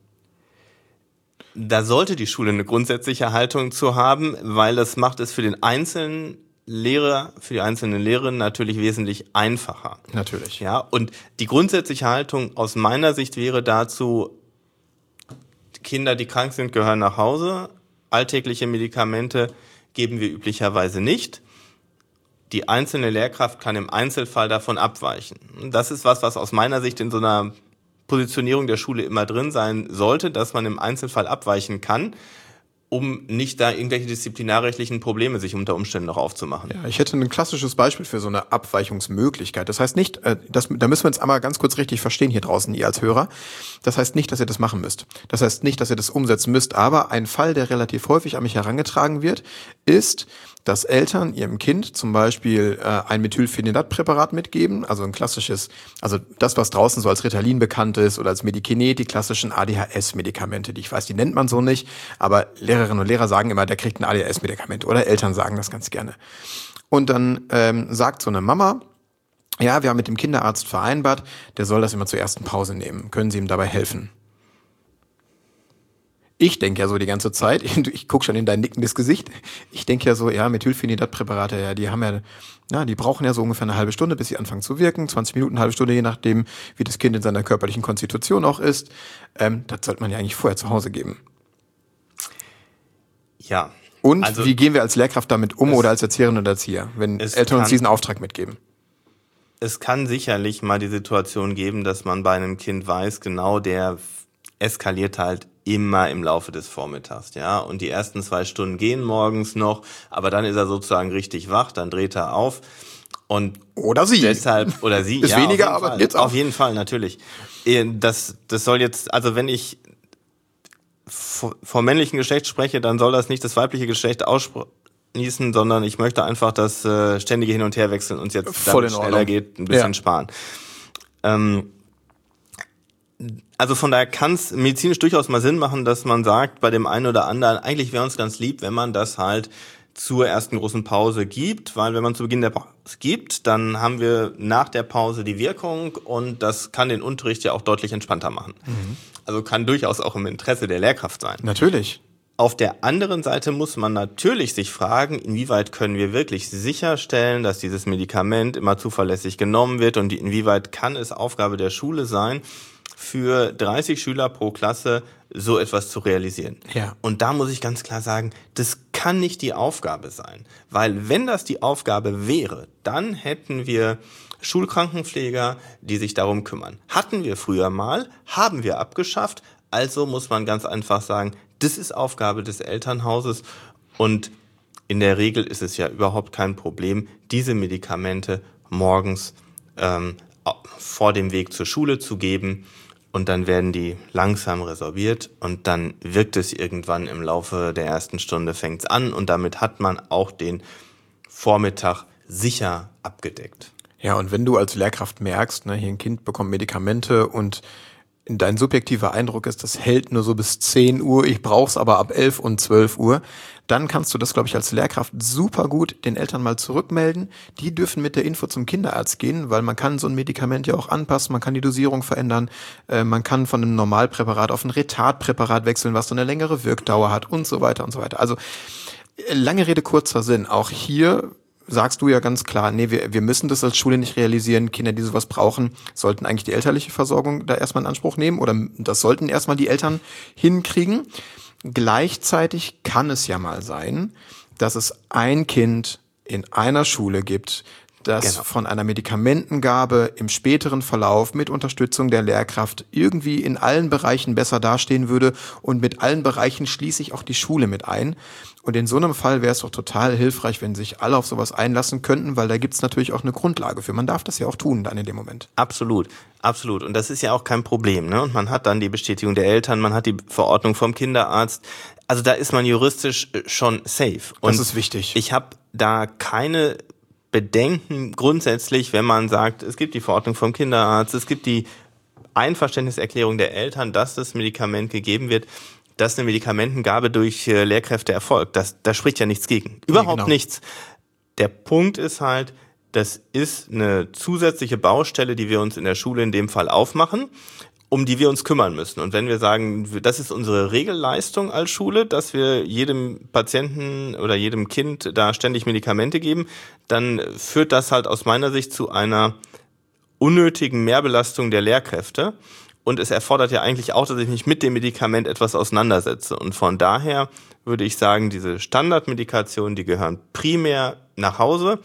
Da sollte die Schule eine grundsätzliche Haltung zu haben, weil das macht es für den einzelnen Lehrer, für die einzelnen Lehrerinnen natürlich wesentlich einfacher. Natürlich. Ja, und die grundsätzliche Haltung aus meiner Sicht wäre dazu, Kinder, die krank sind, gehören nach Hause. Alltägliche Medikamente geben wir üblicherweise nicht. Die einzelne Lehrkraft kann im Einzelfall davon abweichen. Das ist was, was aus meiner Sicht in so einer Positionierung der Schule immer drin sein sollte, dass man im Einzelfall abweichen kann, um nicht da irgendwelche disziplinarrechtlichen Probleme sich unter Umständen noch aufzumachen. Ja, ich hätte ein klassisches Beispiel für so eine Abweichungsmöglichkeit. Das heißt nicht, äh, das, da müssen wir uns einmal ganz kurz richtig verstehen hier draußen, ihr als Hörer. Das heißt nicht, dass ihr das machen müsst. Das heißt nicht, dass ihr das umsetzen müsst. Aber ein Fall, der relativ häufig an mich herangetragen wird, ist, dass Eltern ihrem Kind zum Beispiel äh, ein Methylphenidat-Präparat mitgeben, also ein klassisches, also das, was draußen so als Ritalin bekannt ist oder als Medikinet, die klassischen A D H S-Medikamente, die ich weiß, die nennt man so nicht, aber Lehrerinnen und Lehrer sagen immer, der kriegt ein A D H S-Medikament oder Eltern sagen das ganz gerne. Und dann ähm, sagt so eine Mama, ja, wir haben mit dem Kinderarzt vereinbart, der soll das immer zur ersten Pause nehmen. Können Sie ihm dabei helfen? Ich denke ja so die ganze Zeit, ich gucke schon in dein nickendes Gesicht, ich denke ja so, ja, Methylphenidat-Präparate, ja, die haben ja, ja, die brauchen ja so ungefähr eine halbe Stunde, bis sie anfangen zu wirken, zwanzig Minuten, eine halbe Stunde, je nachdem, wie das Kind in seiner körperlichen Konstitution auch ist. Ähm, das sollte man ja eigentlich vorher zu Hause geben. Ja. Und also, wie gehen wir als Lehrkraft damit um oder als Erzieherin oder Erzieher, wenn Eltern uns diesen Auftrag mitgeben? Es kann sicherlich mal die Situation geben, dass man bei einem Kind weiß, genau der eskaliert halt immer im Laufe des Vormittags, ja. Und die ersten zwei Stunden gehen morgens noch, aber dann ist er sozusagen richtig wach, dann dreht er auf und oder sie deshalb oder sie ist ja, weniger, aber Fall. jetzt auch. Auf jeden Fall natürlich. Das das soll jetzt, also wenn ich vom männlichen Geschlecht spreche, dann soll das nicht das weibliche Geschlecht ausschließen, sondern ich möchte einfach das äh, ständige Hin- und Herwechseln uns jetzt Voll damit schneller geht, ein bisschen ja. sparen. Ähm, Also von daher kann es medizinisch durchaus mal Sinn machen, dass man sagt, bei dem einen oder anderen, eigentlich wäre uns ganz lieb, wenn man das halt zur ersten großen Pause gibt, weil wenn man zu Beginn der Pause gibt, dann haben wir nach der Pause die Wirkung und das kann den Unterricht ja auch deutlich entspannter machen. Mhm. Also kann durchaus auch im Interesse der Lehrkraft sein. Natürlich. Auf der anderen Seite muss man natürlich sich fragen, inwieweit können wir wirklich sicherstellen, dass dieses Medikament immer zuverlässig genommen wird und inwieweit kann es Aufgabe der Schule sein, für dreißig Schüler pro Klasse so etwas zu realisieren. Ja. Und da muss ich ganz klar sagen, das kann nicht die Aufgabe sein. Weil wenn das die Aufgabe wäre, dann hätten wir Schulkrankenpfleger, die sich darum kümmern. Hatten wir früher mal, haben wir abgeschafft. Also muss man ganz einfach sagen, das ist Aufgabe des Elternhauses. Und in der Regel ist es ja überhaupt kein Problem, diese Medikamente morgens ähm, vor dem Weg zur Schule zu geben. Und dann werden die langsam resorbiert und dann wirkt es irgendwann im Laufe der ersten Stunde, fängt es an und damit hat man auch den Vormittag sicher abgedeckt. Ja, und wenn du als Lehrkraft merkst, ne, hier ein Kind bekommt Medikamente und dein subjektiver Eindruck ist, das hält nur so bis zehn Uhr, ich brauch's aber ab elf und zwölf Uhr, dann kannst du das, glaube ich, als Lehrkraft super gut den Eltern mal zurückmelden. Die dürfen mit der Info zum Kinderarzt gehen, weil man kann so ein Medikament ja auch anpassen, man kann die Dosierung verändern, äh, man kann von einem Normalpräparat auf ein Retardpräparat wechseln, was so eine längere Wirkdauer hat und so weiter und so weiter. Also lange Rede, kurzer Sinn. Auch hier sagst du ja ganz klar, nee, wir, wir müssen das als Schule nicht realisieren. Kinder, die sowas brauchen, sollten eigentlich die elterliche Versorgung da erstmal in Anspruch nehmen oder das sollten erstmal die Eltern hinkriegen. Gleichzeitig kann es ja mal sein, dass es ein Kind in einer Schule gibt, das genau. von einer Medikamentengabe im späteren Verlauf mit Unterstützung der Lehrkraft irgendwie in allen Bereichen besser dastehen würde und mit allen Bereichen schließe ich auch die Schule mit ein. Und in so einem Fall wäre es doch total hilfreich, wenn sich alle auf sowas einlassen könnten, weil da gibt es natürlich auch eine Grundlage für. Man darf das ja auch tun dann in dem Moment. Absolut, absolut. Und das ist ja auch kein Problem, ne? Und man hat dann die Bestätigung der Eltern, man hat die Verordnung vom Kinderarzt. Also da ist man juristisch schon safe. Und das ist wichtig. Ich habe da keine Bedenken grundsätzlich, wenn man sagt, es gibt die Verordnung vom Kinderarzt, es gibt die Einverständniserklärung der Eltern, dass das Medikament gegeben wird, dass eine Medikamentengabe durch äh, Lehrkräfte erfolgt. Das, da spricht ja nichts gegen. Überhaupt nee, genau. nichts. Der Punkt ist halt, das ist eine zusätzliche Baustelle, die wir uns in der Schule in dem Fall aufmachen, um die wir uns kümmern müssen. Und wenn wir sagen, das ist unsere Regelleistung als Schule, dass wir jedem Patienten oder jedem Kind da ständig Medikamente geben, dann führt das halt aus meiner Sicht zu einer unnötigen Mehrbelastung der Lehrkräfte. Und es erfordert ja eigentlich auch, dass ich mich mit dem Medikament etwas auseinandersetze. Und von daher würde ich sagen, diese Standardmedikationen, die gehören primär nach Hause.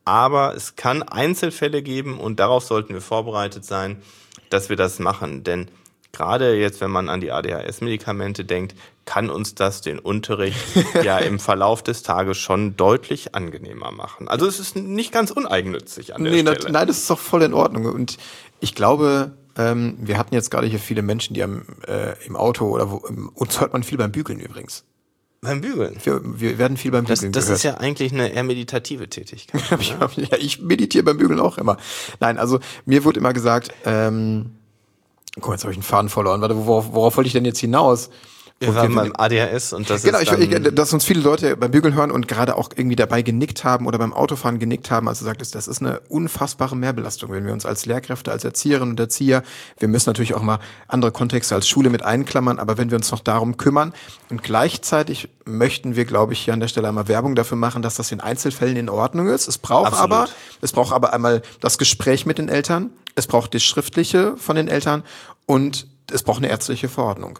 aber es kann Einzelfälle geben und darauf sollten wir vorbereitet sein, dass wir das machen. Denn gerade jetzt, wenn man an die A D H S-Medikamente denkt, kann uns das den Unterricht ja im Verlauf des Tages schon deutlich angenehmer machen. Also es ist nicht ganz uneigennützig an der nee, Stelle. Na, nein, das ist doch voll in Ordnung. Und ich glaube, ähm, wir hatten jetzt gerade hier viele Menschen, die am, äh, im Auto oder wo, im, uns hört man viel beim Bügeln übrigens. Beim Bügeln? Wir, wir werden viel beim Bügeln Das, das gehört. ist ja eigentlich eine eher meditative Tätigkeit. Ja, ich meditiere beim Bügeln auch immer. Nein, also mir wurde immer gesagt, ähm, guck mal, jetzt habe ich einen Faden verloren. Warte, worauf, worauf wollte ich denn jetzt hinaus? Wir waren beim A D H S und das genau, ist ich, dann ich, dass uns viele Leute beim Bügeln hören und gerade auch irgendwie dabei genickt haben oder beim Autofahren genickt haben, als du sagtest, das ist eine unfassbare Mehrbelastung, wenn wir uns als Lehrkräfte, als Erzieherinnen und Erzieher, wir müssen natürlich auch mal andere Kontexte als Schule mit einklammern, aber wenn wir uns noch darum kümmern und gleichzeitig möchten wir, glaube ich, hier an der Stelle einmal Werbung dafür machen, dass das in Einzelfällen in Ordnung ist. Es braucht Absolut. aber, es braucht aber einmal das Gespräch mit den Eltern, es braucht das Schriftliche von den Eltern und es braucht eine ärztliche Verordnung.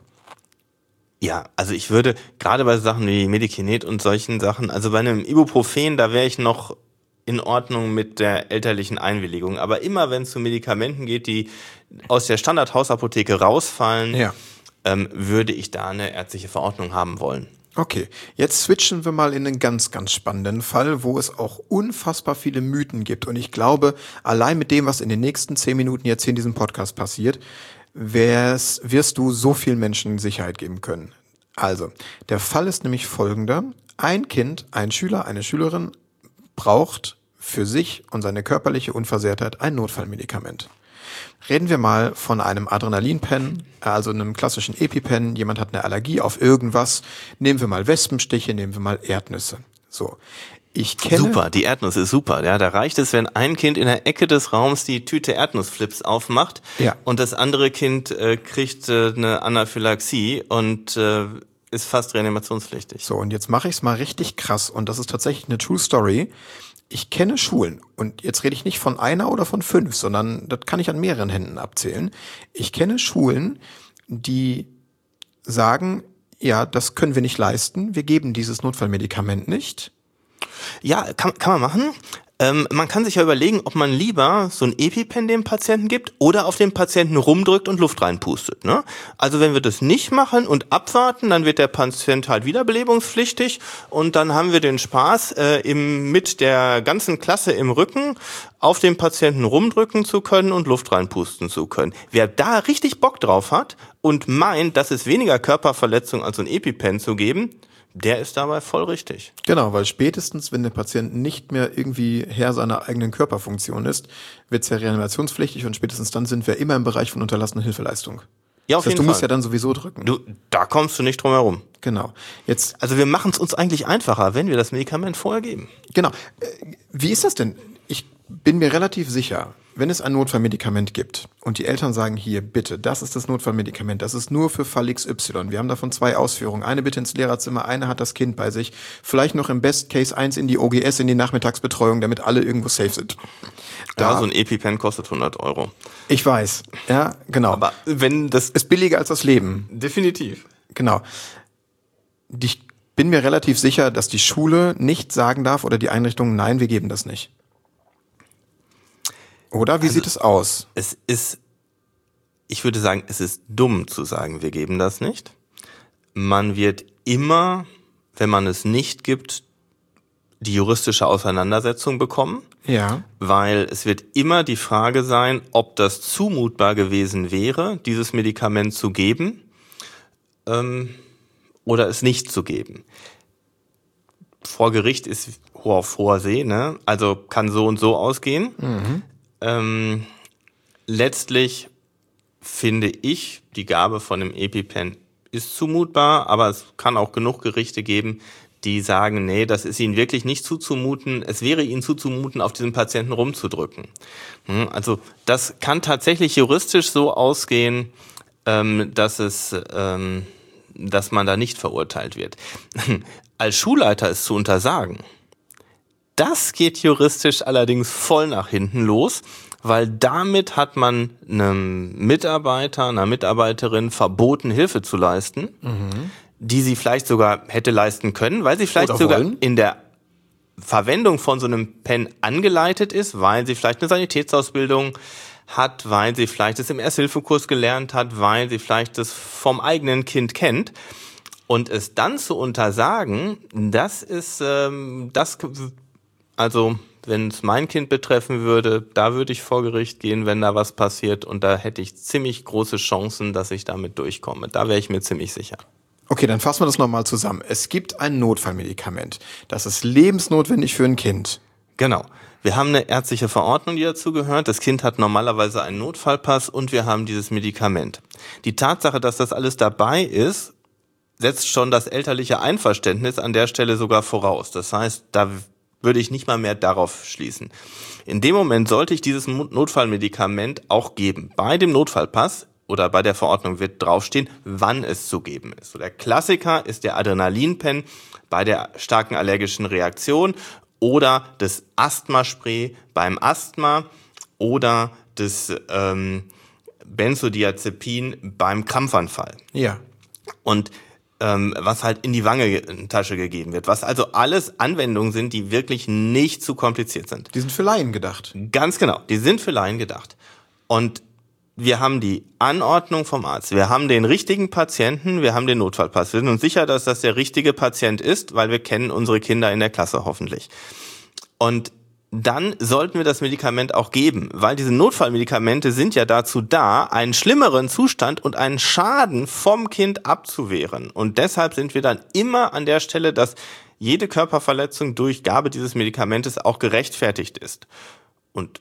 Ja, also ich würde, gerade bei Sachen wie Medikinet und solchen Sachen, also bei einem Ibuprofen, da wäre ich noch in Ordnung mit der elterlichen Einwilligung. Aber immer wenn es um Medikamenten geht, die aus der Standardhausapotheke rausfallen, Ja. ähm, würde ich da eine ärztliche Verordnung haben wollen. Okay, jetzt switchen wir mal in einen ganz, ganz spannenden Fall, wo es auch unfassbar viele Mythen gibt. Und ich glaube, allein mit dem, was in den nächsten zehn Minuten jetzt hier in diesem Podcast passiert, wär's, wirst du so vielen Menschen Sicherheit geben können. Also, der Fall ist nämlich folgender. Ein Kind, ein Schüler, eine Schülerin braucht für sich und seine körperliche Unversehrtheit ein Notfallmedikament. Reden wir mal von einem Adrenalinpen, also einem klassischen EpiPen. Jemand hat eine Allergie auf irgendwas. Nehmen wir mal Wespenstiche, nehmen wir mal Erdnüsse. So. Ich kenne Super, die Erdnuss ist super. Ja, da reicht es, wenn ein Kind in der Ecke des Raums die Tüte Erdnussflips aufmacht Ja. und das andere Kind äh, kriegt äh, eine Anaphylaxie und äh, ist fast reanimationspflichtig. So, und jetzt mache ich es mal richtig krass. Und das ist tatsächlich eine True Story. Ich kenne Schulen. Und jetzt rede ich nicht von einer oder von fünf, sondern das kann ich an mehreren Händen abzählen. Ich kenne Schulen, die sagen, ja, das können wir nicht leisten. Wir geben dieses Notfallmedikament nicht. Ja, kann, kann man machen. Ähm, man kann sich ja überlegen, ob man lieber so ein EpiPen dem Patienten gibt oder auf den Patienten rumdrückt und Luft reinpustet. Ne? Also wenn wir das nicht machen und abwarten, dann wird der Patient halt wiederbelebungspflichtig und dann haben wir den Spaß, äh, im, mit der ganzen Klasse im Rücken auf den Patienten rumdrücken zu können und Luft reinpusten zu können. Wer da richtig Bock drauf hat und meint, das ist weniger Körperverletzung als so ein EpiPen zu geben, der ist dabei voll richtig. Genau, weil spätestens, wenn der Patient nicht mehr irgendwie Herr seiner eigenen Körperfunktion ist, wird es ja reanimationspflichtig und spätestens dann sind wir immer im Bereich von unterlassener Hilfeleistung. Ja, auf Das heißt, jeden du Fall. musst ja dann sowieso drücken. Du, da kommst du nicht drum herum. Genau. Jetzt, Also wir machen es uns eigentlich einfacher, wenn wir das Medikament vorher geben. genau. Äh, Wie ist das denn? Ich bin mir relativ sicher, wenn es ein Notfallmedikament gibt und die Eltern sagen, hier, bitte, das ist das Notfallmedikament, das ist nur für Fall X Y. Wir haben davon zwei Ausführungen. Eine bitte ins Lehrerzimmer, eine hat das Kind bei sich. Vielleicht noch im Best Case eins in die O G S, in die Nachmittagsbetreuung, damit alle irgendwo safe sind. Da, Ja, so ein EpiPen kostet hundert Euro. ich weiß. Ja, genau. Aber wenn das... ist billiger als das Leben. Definitiv. Genau. Ich bin mir relativ sicher, dass die Schule nicht sagen darf oder die Einrichtung, nein, wir geben das nicht. Oder wie Also, sieht es aus? Es ist, ich würde sagen, es ist dumm zu sagen, wir geben das nicht. Man wird immer, wenn man es nicht gibt, die juristische Auseinandersetzung bekommen. Ja. Weil es wird immer die Frage sein, ob das zumutbar gewesen wäre, dieses Medikament zu geben ähm, oder es nicht zu geben. Vor Gericht ist auf hoher See, ne? Also kann so und so ausgehen. Mhm. Ähm, letztlich finde ich, die Gabe von dem EpiPen ist zumutbar, aber es kann auch genug Gerichte geben, die sagen, nee, das ist ihnen wirklich nicht zuzumuten, es wäre ihnen zuzumuten, auf diesen Patienten rumzudrücken. Also das kann tatsächlich juristisch so ausgehen, ähm, dass es, ähm, dass man da nicht verurteilt wird. Als Schulleiter es zu untersagen, das geht juristisch allerdings voll nach hinten los, weil damit hat man einem Mitarbeiter, einer Mitarbeiterin verboten, Hilfe zu leisten, mhm. die sie vielleicht sogar hätte leisten können, weil sie vielleicht Oder sogar wollen. in der Verwendung von so einem Pen angeleitet ist, weil sie vielleicht eine Sanitätsausbildung hat, weil sie vielleicht es im Ersthilfekurs gelernt hat, weil sie vielleicht es vom eigenen Kind kennt. Und es dann zu untersagen, das ist, ähm, das, also wenn es mein Kind betreffen würde, da würde ich vor Gericht gehen, wenn da was passiert. Und da hätte ich ziemlich große Chancen, dass ich damit durchkomme. Da wäre ich mir ziemlich sicher. Okay, dann fassen wir das nochmal zusammen. Es gibt ein Notfallmedikament. Das ist lebensnotwendig für ein Kind. Genau. Wir haben eine ärztliche Verordnung, die dazu gehört. Das Kind hat normalerweise einen Notfallpass und wir haben dieses Medikament. Die Tatsache, dass das alles dabei ist, setzt schon das elterliche Einverständnis an der Stelle sogar voraus. Das heißt, da würde ich nicht mal mehr darauf schließen. In dem Moment sollte ich dieses Notfallmedikament auch geben. Bei dem Notfallpass oder bei der Verordnung wird draufstehen, wann es zu geben ist. So, der Klassiker ist der Adrenalinpen bei der starken allergischen Reaktion oder das Asthmaspray beim Asthma oder das ähm, Benzodiazepin beim Krampfanfall. Ja. Und ähm, was halt in die Wangentasche gegeben wird. Was also alles Anwendungen sind, die wirklich nicht zu kompliziert sind. Die sind für Laien gedacht. Ganz genau, die sind für Laien gedacht. Und wir haben die Anordnung vom Arzt, wir haben den richtigen Patienten, wir haben den Notfallpass. Wir sind uns sicher, dass das der richtige Patient ist, weil wir kennen unsere Kinder in der Klasse hoffentlich. Und dann sollten wir das Medikament auch geben, weil diese Notfallmedikamente sind ja dazu da, einen schlimmeren Zustand und einen Schaden vom Kind abzuwehren. Und deshalb sind wir dann immer an der Stelle, dass jede Körperverletzung durch Gabe dieses Medikamentes auch gerechtfertigt ist. Und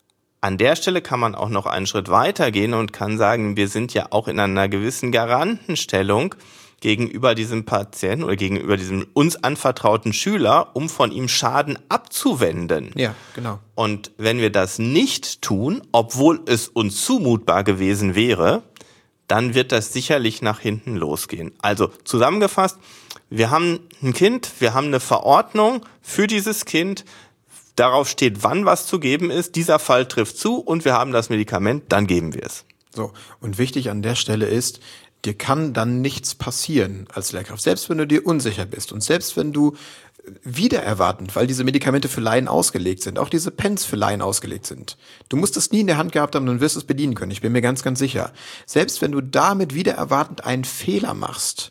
an der Stelle kann man auch noch einen Schritt weiter gehen und kann sagen, wir sind ja auch in einer gewissen Garantenstellung gegenüber diesem Patienten oder gegenüber diesem uns anvertrauten Schüler, um von ihm Schaden abzuwenden. Ja, genau. Und wenn wir das nicht tun, obwohl es uns zumutbar gewesen wäre, dann wird das sicherlich nach hinten losgehen. Also zusammengefasst, wir haben ein Kind, wir haben eine Verordnung für dieses Kind, darauf steht, wann was zu geben ist, dieser Fall trifft zu und wir haben das Medikament, dann geben wir es. So, und wichtig an der Stelle ist, dir kann dann nichts passieren als Lehrkraft, selbst wenn du dir unsicher bist und selbst wenn du wider erwartend, weil diese Medikamente für Laien ausgelegt sind, auch diese Pens für Laien ausgelegt sind. Du musst es nie in der Hand gehabt haben und wirst es bedienen können, ich bin mir ganz, ganz sicher. Selbst wenn du damit wider erwartend einen Fehler machst,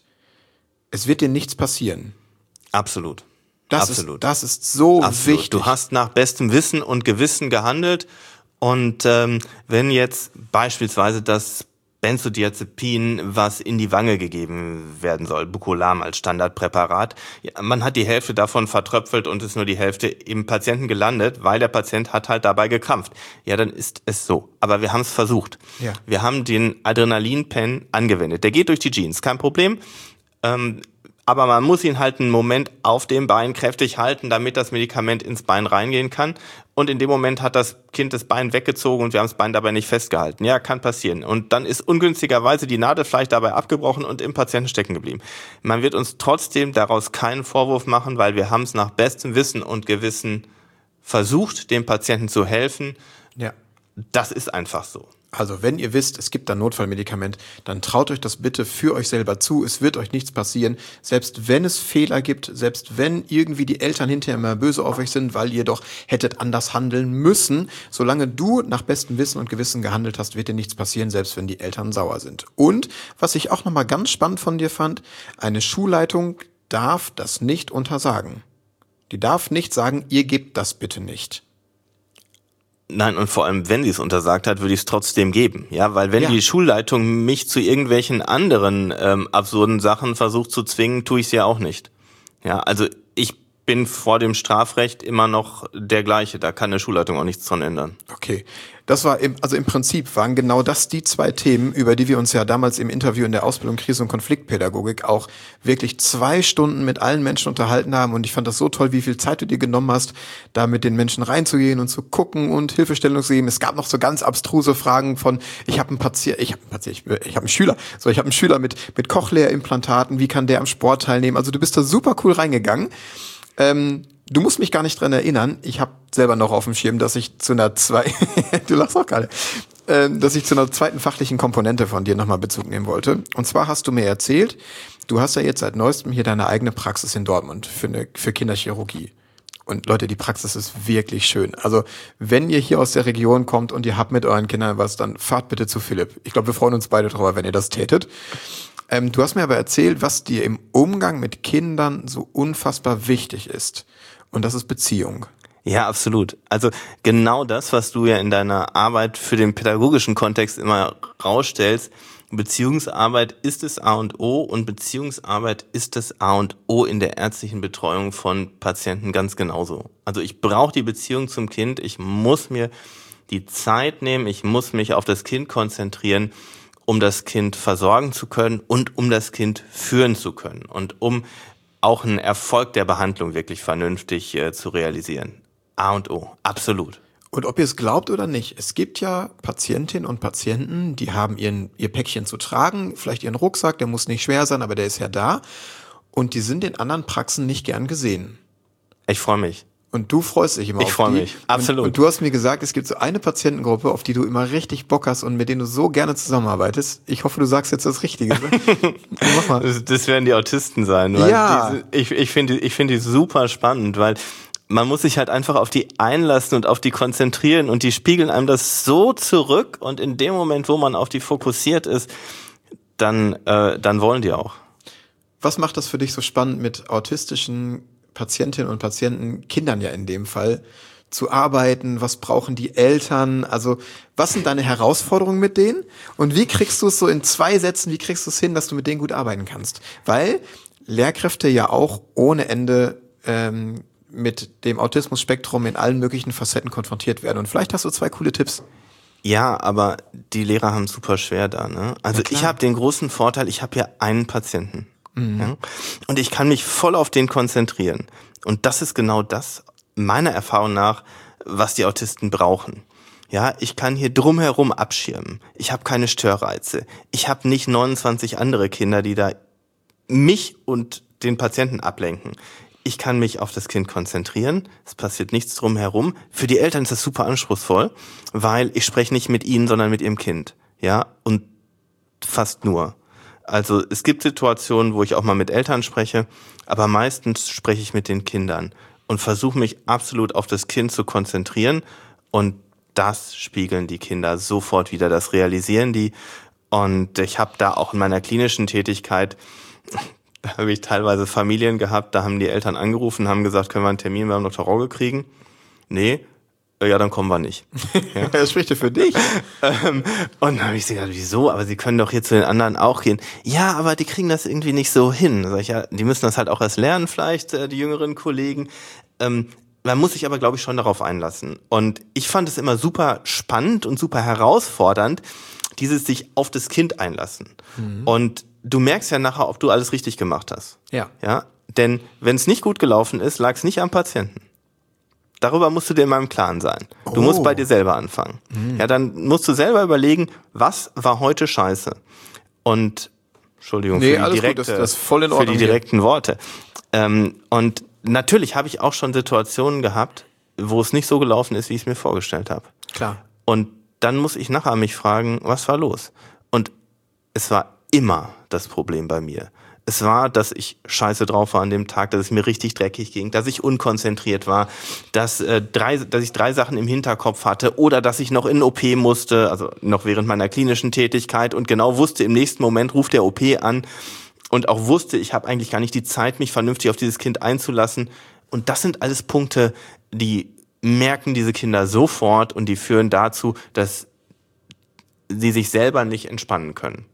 es wird dir nichts passieren. Absolut. Das Absolut. ist, das ist so Absolut. wichtig. Du hast nach bestem Wissen und Gewissen gehandelt und ähm, wenn jetzt beispielsweise das Benzodiazepin, was in die Wange gegeben werden soll, Bucolam als Standardpräparat. Ja, man hat die Hälfte davon vertröpfelt und ist nur die Hälfte im Patienten gelandet, weil der Patient hat halt dabei gekrampft. Ja, dann ist es so. Aber wir haben es versucht. Ja. Wir haben den Adrenalinpen angewendet. Der geht durch die Jeans, kein Problem. Ähm, aber man muss ihn halt einen Moment auf dem Bein kräftig halten, damit das Medikament ins Bein reingehen kann. Und in dem Moment hat das Kind das Bein weggezogen und wir haben das Bein dabei nicht festgehalten. Ja, kann passieren. Und dann ist ungünstigerweise die Nadel vielleicht dabei abgebrochen und im Patienten stecken geblieben. Man wird uns trotzdem daraus keinen Vorwurf machen, weil wir haben es nach bestem Wissen und Gewissen versucht, dem Patienten zu helfen. Ja. Das ist einfach so. Also wenn ihr wisst, es gibt ein Notfallmedikament, dann traut euch das bitte für euch selber zu. Es wird euch nichts passieren. Selbst wenn es Fehler gibt, selbst wenn irgendwie die Eltern hinterher immer böse auf euch sind, weil ihr doch hättet anders handeln müssen, solange du nach bestem Wissen und Gewissen gehandelt hast, wird dir nichts passieren, selbst wenn die Eltern sauer sind. Und was ich auch nochmal ganz spannend von dir fand, eine Schulleitung darf das nicht untersagen. Die darf nicht sagen, ihr gebt das bitte nicht. Nein, und vor allem, wenn sie es untersagt hat, würde ich es trotzdem geben. Ja, weil wenn Ja. die Schulleitung mich zu irgendwelchen anderen ähm, absurden Sachen versucht zu zwingen, tue ich es ja auch nicht. Ja, also ich bin vor dem Strafrecht immer noch der gleiche. Da kann eine Schulleitung auch nichts dran ändern. Okay, das war im, also im Prinzip waren genau das die zwei Themen, über die wir uns ja damals im Interview in der Ausbildung Krise- und Konfliktpädagogik auch wirklich zwei Stunden mit allen Menschen unterhalten haben. Und ich fand das so toll, wie viel Zeit du dir genommen hast, da mit den Menschen reinzugehen und zu gucken und Hilfestellung zu geben. Es gab noch so ganz abstruse Fragen von, ich habe einen Patient, ich habe einen Patient, ich, ich habe einen Schüler, so ich habe einen Schüler mit mit Cochlea-Implantaten, wie kann der am Sport teilnehmen? Also du bist da super cool reingegangen. Ähm, du musst mich gar nicht dran erinnern. Ich habe selber noch auf dem Schirm, dass ich zu einer zwei, du lachst auch gerade, ähm, dass ich zu einer zweiten fachlichen Komponente von dir nochmal Bezug nehmen wollte. Und zwar hast du mir erzählt, du hast ja jetzt seit neuestem hier deine eigene Praxis in Dortmund für eine für Kinderchirurgie. Und Leute, die Praxis ist wirklich schön. Also wenn ihr hier aus der Region kommt und ihr habt mit euren Kindern was, dann fahrt bitte zu Philipp. Ich glaube, wir freuen uns beide drüber, wenn ihr das tätet. Ähm, du hast mir aber erzählt, was dir im Umgang mit Kindern so unfassbar wichtig ist. Und das ist Beziehung. Ja, absolut. Also genau das, was du ja in deiner Arbeit für den pädagogischen Kontext immer rausstellst, Beziehungsarbeit ist das A und O und Beziehungsarbeit ist das A und O in der ärztlichen Betreuung von Patienten ganz genauso. Also ich brauche die Beziehung zum Kind, ich muss mir die Zeit nehmen, ich muss mich auf das Kind konzentrieren, um das Kind versorgen zu können und um das Kind führen zu können und um auch einen Erfolg der Behandlung wirklich vernünftig äh, zu realisieren. A und O, absolut. Und ob ihr es glaubt oder nicht, es gibt ja Patientinnen und Patienten, die haben ihren, ihr Päckchen zu tragen, vielleicht ihren Rucksack, der muss nicht schwer sein, aber der ist ja da. Und die sind in anderen Praxen nicht gern gesehen. Ich freue mich. Und du freust dich immer ich auf die. Ich freue mich, absolut. Und, und du hast mir gesagt, es gibt so eine Patientengruppe, auf die du immer richtig Bock hast und mit denen du so gerne zusammenarbeitest. Ich hoffe, du sagst jetzt das Richtige. Mach mal. Das, das werden die Autisten sein. Weil ja. Diese, ich ich finde ich finde die super spannend, weil man muss sich halt einfach auf die einlassen und auf die konzentrieren und die spiegeln einem das so zurück und in dem Moment, wo man auf die fokussiert ist, dann, äh, dann wollen die auch. Was macht das für dich so spannend, mit autistischen Patientinnen und Patienten, Kindern ja in dem Fall, zu arbeiten? Was brauchen die Eltern? Also was sind deine Herausforderungen mit denen? Und wie kriegst du es so in zwei Sätzen, wie kriegst du es hin, dass du mit denen gut arbeiten kannst? Weil Lehrkräfte ja auch ohne Ende ähm, mit dem Autismus-Spektrum in allen möglichen Facetten konfrontiert werden. Und vielleicht hast du zwei coole Tipps. Ja, aber die Lehrer haben es super schwer da. Ne? Also ich habe den großen Vorteil, ich habe ja einen Patienten. Mhm. Ja? Und ich kann mich voll auf den konzentrieren. Und das ist genau das, meiner Erfahrung nach, was die Autisten brauchen. Ja, ich kann hier drumherum abschirmen. Ich habe keine Störreize. Ich habe nicht neunundzwanzig andere Kinder, die da mich und den Patienten ablenken. Ich kann mich auf das Kind konzentrieren, es passiert nichts drumherum. Für die Eltern ist das super anspruchsvoll, weil ich spreche nicht mit ihnen, sondern mit ihrem Kind. Ja, und fast nur. Also es gibt Situationen, wo ich auch mal mit Eltern spreche, aber meistens spreche ich mit den Kindern und versuche mich absolut auf das Kind zu konzentrieren und das spiegeln die Kinder sofort wieder, das realisieren die. Und ich habe da auch in meiner klinischen Tätigkeit, da habe ich teilweise Familien gehabt, da haben die Eltern angerufen, haben gesagt, können wir einen Termin beim Doktor Rogge kriegen? Nee, ja, dann kommen wir nicht. Ja. Das spricht ja für dich. ähm, und dann habe ich gesagt, wieso? Aber Sie können doch hier zu den anderen auch gehen. Ja, aber die kriegen das irgendwie nicht so hin. Sag ich, ja, die müssen das halt auch erst lernen, vielleicht, äh, die jüngeren Kollegen. Ähm, man muss sich aber, glaube ich, schon darauf einlassen. Und ich fand es immer super spannend und super herausfordernd, dieses sich auf das Kind einlassen. Mhm. Und du merkst ja nachher, ob du alles richtig gemacht hast. Ja. Ja, denn wenn es nicht gut gelaufen ist, lag es nicht am Patienten. Darüber musst du dir immer im Klaren sein. Du oh. musst bei dir selber anfangen. Mhm. Ja, dann musst du selber überlegen, was war heute scheiße? Und Entschuldigung nee, für die, direkte, gut, das, das voll in für die direkten Worte. Ähm, und natürlich habe ich auch schon Situationen gehabt, wo es nicht so gelaufen ist, wie ich es mir vorgestellt habe. Klar. Und dann muss ich nachher mich fragen, was war los? Und es war immer das Problem bei mir. Es war, dass ich scheiße drauf war an dem Tag, dass es mir richtig dreckig ging, dass ich unkonzentriert war, dass, äh, drei, dass ich drei Sachen im Hinterkopf hatte oder dass ich noch in den O P musste, also noch während meiner klinischen Tätigkeit und genau wusste, im nächsten Moment ruft der O P an und auch wusste, ich habe eigentlich gar nicht die Zeit, mich vernünftig auf dieses Kind einzulassen. Und das sind alles Punkte, die merken diese Kinder sofort und die führen dazu, dass sie sich selber nicht entspannen können.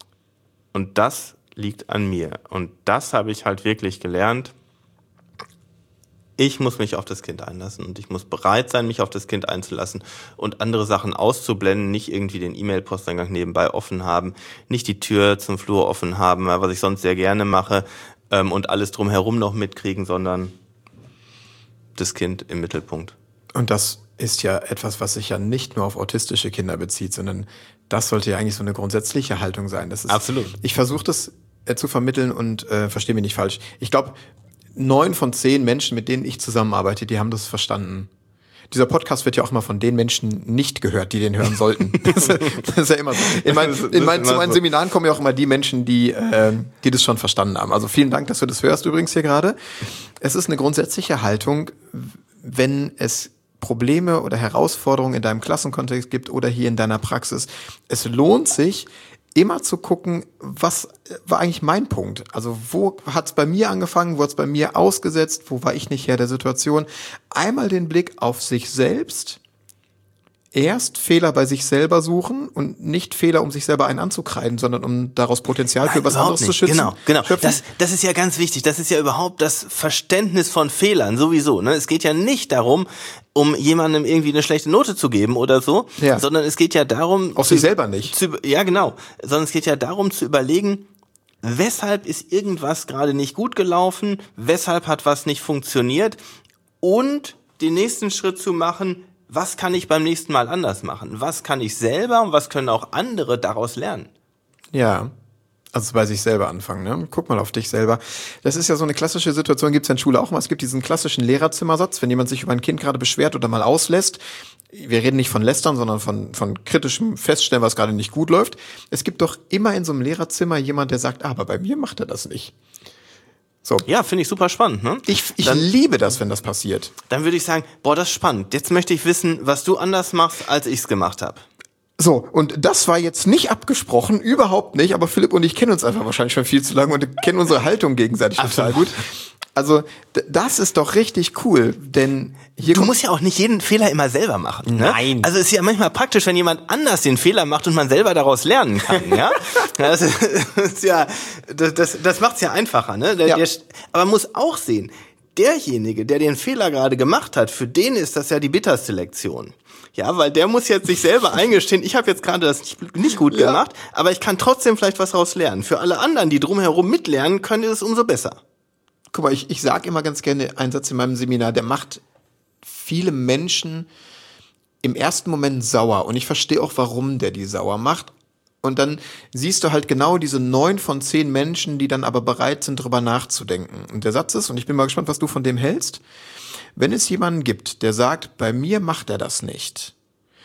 Und das liegt an mir. Und das habe ich halt wirklich gelernt. Ich muss mich auf das Kind einlassen und ich muss bereit sein, mich auf das Kind einzulassen und andere Sachen auszublenden, nicht irgendwie den E-Mail-Posteingang nebenbei offen haben, nicht die Tür zum Flur offen haben, was ich sonst sehr gerne mache, ähm, und alles drumherum noch mitkriegen, sondern das Kind im Mittelpunkt. Und das ist ja etwas, was sich ja nicht nur auf autistische Kinder bezieht, sondern das sollte ja eigentlich so eine grundsätzliche Haltung sein. Das ist, absolut. Ich versuche das äh, zu vermitteln und äh, verstehe mich nicht falsch. Ich glaube, neun von zehn Menschen, mit denen ich zusammenarbeite, die haben das verstanden. Dieser Podcast wird ja auch immer von den Menschen nicht gehört, die den hören sollten. Das, das ist ja immer so. In, mein, in mein, zu meinen so. Seminaren kommen ja auch immer die Menschen, die, äh, die das schon verstanden haben. Also vielen Dank, dass du das hörst übrigens hier gerade. Es ist eine grundsätzliche Haltung, wenn es Probleme oder Herausforderungen in deinem Klassenkontext gibt oder hier in deiner Praxis. Es lohnt sich, immer zu gucken, was war eigentlich mein Punkt? Also wo hat's bei mir angefangen, wo hat's bei mir ausgesetzt, wo war ich nicht Herr der Situation? Einmal den Blick auf sich selbst, erst Fehler bei sich selber suchen und nicht Fehler, um sich selber einen anzukreiden, sondern um daraus Potenzial für Nein, was anderes nicht. zu schützen. Genau, genau. Das, das ist ja ganz wichtig. Das ist ja überhaupt das Verständnis von Fehlern sowieso. Ne? Es geht ja nicht darum, um jemandem irgendwie eine schlechte Note zu geben oder so, ja. sondern es geht ja darum... Auf sich selber nicht. Zu, ja, genau. Sondern es geht ja darum zu überlegen, weshalb ist irgendwas gerade nicht gut gelaufen, weshalb hat was nicht funktioniert und den nächsten Schritt zu machen, was kann ich beim nächsten Mal anders machen? Was kann ich selber und was können auch andere daraus lernen? Ja, also bei sich selber anfangen, ne? Guck mal auf dich selber. Das ist ja so eine klassische Situation, gibt's ja in Schule auch mal. Es gibt diesen klassischen Lehrerzimmersatz, wenn jemand sich über ein Kind gerade beschwert oder mal auslässt. Wir reden nicht von Lästern, sondern von, von kritischem Feststellen, was gerade nicht gut läuft. Es gibt doch immer in so einem Lehrerzimmer jemand, der sagt, ah, aber bei mir macht er das nicht. So. Ja, finde ich super spannend. Ne? Ich, ich dann, liebe das, wenn das passiert. Dann würde ich sagen, boah, das ist spannend. Jetzt möchte ich wissen, was du anders machst, als ich es gemacht habe. So, und das war jetzt nicht abgesprochen, überhaupt nicht, aber Philipp und ich kennen uns einfach wahrscheinlich schon viel zu lange und kennen unsere Haltung gegenseitig total gut. Also, d- das ist doch richtig cool, denn hier... Du musst ja auch nicht jeden Fehler immer selber machen. Ne? Nein. Also es ist ja manchmal praktisch, wenn jemand anders den Fehler macht und man selber daraus lernen kann. Ja, das ist ja, das, das, das macht's ja einfacher. Ne? Der, Ja. der, aber man muss auch sehen, derjenige, der den Fehler gerade gemacht hat, für den ist das ja die bitterste Lektion. Ja, weil der muss jetzt sich selber eingestehen, ich habe jetzt gerade das nicht, nicht gut Ja. gemacht, aber ich kann trotzdem vielleicht was daraus lernen. Für alle anderen, die drumherum mitlernen, können es umso besser. Guck mal, ich, ich sage immer ganz gerne einen Satz in meinem Seminar, der macht viele Menschen im ersten Moment sauer. Und ich verstehe auch, warum der die sauer macht. Und dann siehst du halt genau diese neun von zehn Menschen, die dann aber bereit sind, drüber nachzudenken. Und der Satz ist, und ich bin mal gespannt, was du von dem hältst, wenn es jemanden gibt, der sagt, bei mir macht er das nicht,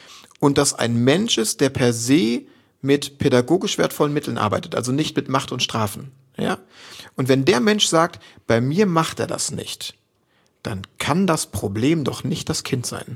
und das ein Mensch ist, der per se mit pädagogisch wertvollen Mitteln arbeitet, also nicht mit Macht und Strafen, ja. Und wenn der Mensch sagt, bei mir macht er das nicht, dann kann das Problem doch nicht das Kind sein.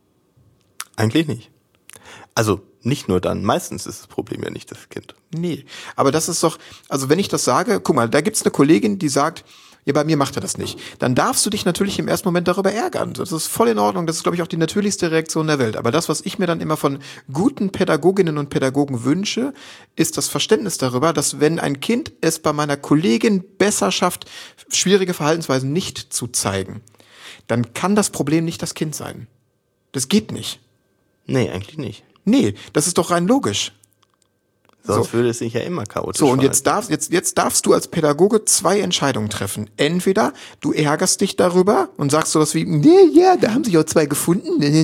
Eigentlich nicht. Also nicht nur dann, meistens ist das Problem ja nicht das Kind. Nee, aber das ist doch, also wenn ich das sage, guck mal, da gibt's eine Kollegin, die sagt, ja, bei mir macht er das nicht. Dann darfst du dich natürlich im ersten Moment darüber ärgern. Das ist voll in Ordnung. Das ist, glaube ich, auch die natürlichste Reaktion der Welt. Aber das, was ich mir dann immer von guten Pädagoginnen und Pädagogen wünsche, ist das Verständnis darüber, dass wenn ein Kind es bei meiner Kollegin besser schafft, schwierige Verhaltensweisen nicht zu zeigen, dann kann das Problem nicht das Kind sein. Das geht nicht. Nee, eigentlich nicht. Nee, das ist doch rein logisch. Sonst So. würde es sich ja immer chaotisch So, und verhalten. jetzt darfst, jetzt, jetzt darfst du als Pädagoge zwei Entscheidungen treffen. Entweder du ärgerst dich darüber und sagst sowas wie, nee, ja, da haben sich auch zwei gefunden, nee, nee,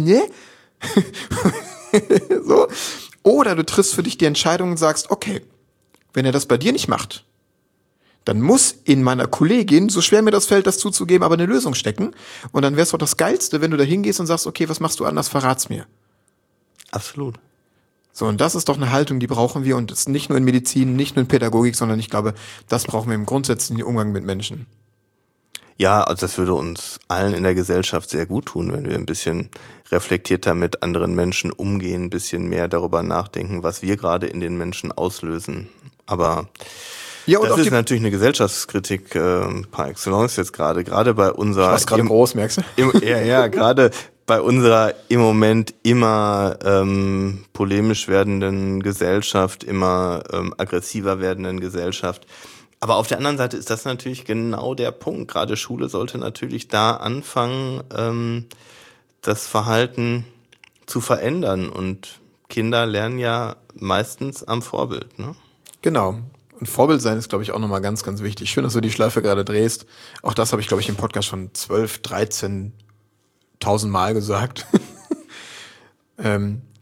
nee. So. Oder du triffst für dich die Entscheidung und sagst, okay, wenn er das bei dir nicht macht, dann muss in meiner Kollegin, so schwer mir das fällt, das zuzugeben, aber eine Lösung stecken. Und dann wäre es doch das Geilste, wenn du da hingehst und sagst, okay, was machst du anders, verrat's mir. Absolut. So, und das ist doch eine Haltung, die brauchen wir, und das ist nicht nur in Medizin, nicht nur in Pädagogik, sondern ich glaube, das brauchen wir im grundsätzlichen Umgang mit Menschen. Ja, also das würde uns allen in der Gesellschaft sehr gut tun, wenn wir ein bisschen reflektierter mit anderen Menschen umgehen, ein bisschen mehr darüber nachdenken, was wir gerade in den Menschen auslösen. Aber Ja, und das auch ist die, natürlich eine Gesellschaftskritik äh, par excellence jetzt gerade, gerade bei unserer... was gerade im- groß, merkst du? Im, ja, ja, gerade bei unserer im Moment immer ähm, polemisch werdenden Gesellschaft, immer ähm, aggressiver werdenden Gesellschaft. Aber auf der anderen Seite ist das natürlich genau der Punkt. Gerade Schule sollte natürlich da anfangen, ähm, das Verhalten zu verändern. Und Kinder lernen ja meistens am Vorbild, ne? Genau. Und Vorbild sein ist, glaube ich, auch nochmal ganz, ganz wichtig. Schön, dass du die Schleife gerade drehst. Auch das habe ich, glaube ich, im Podcast schon zwölf, dreizehn tausend Mal gesagt. ähm,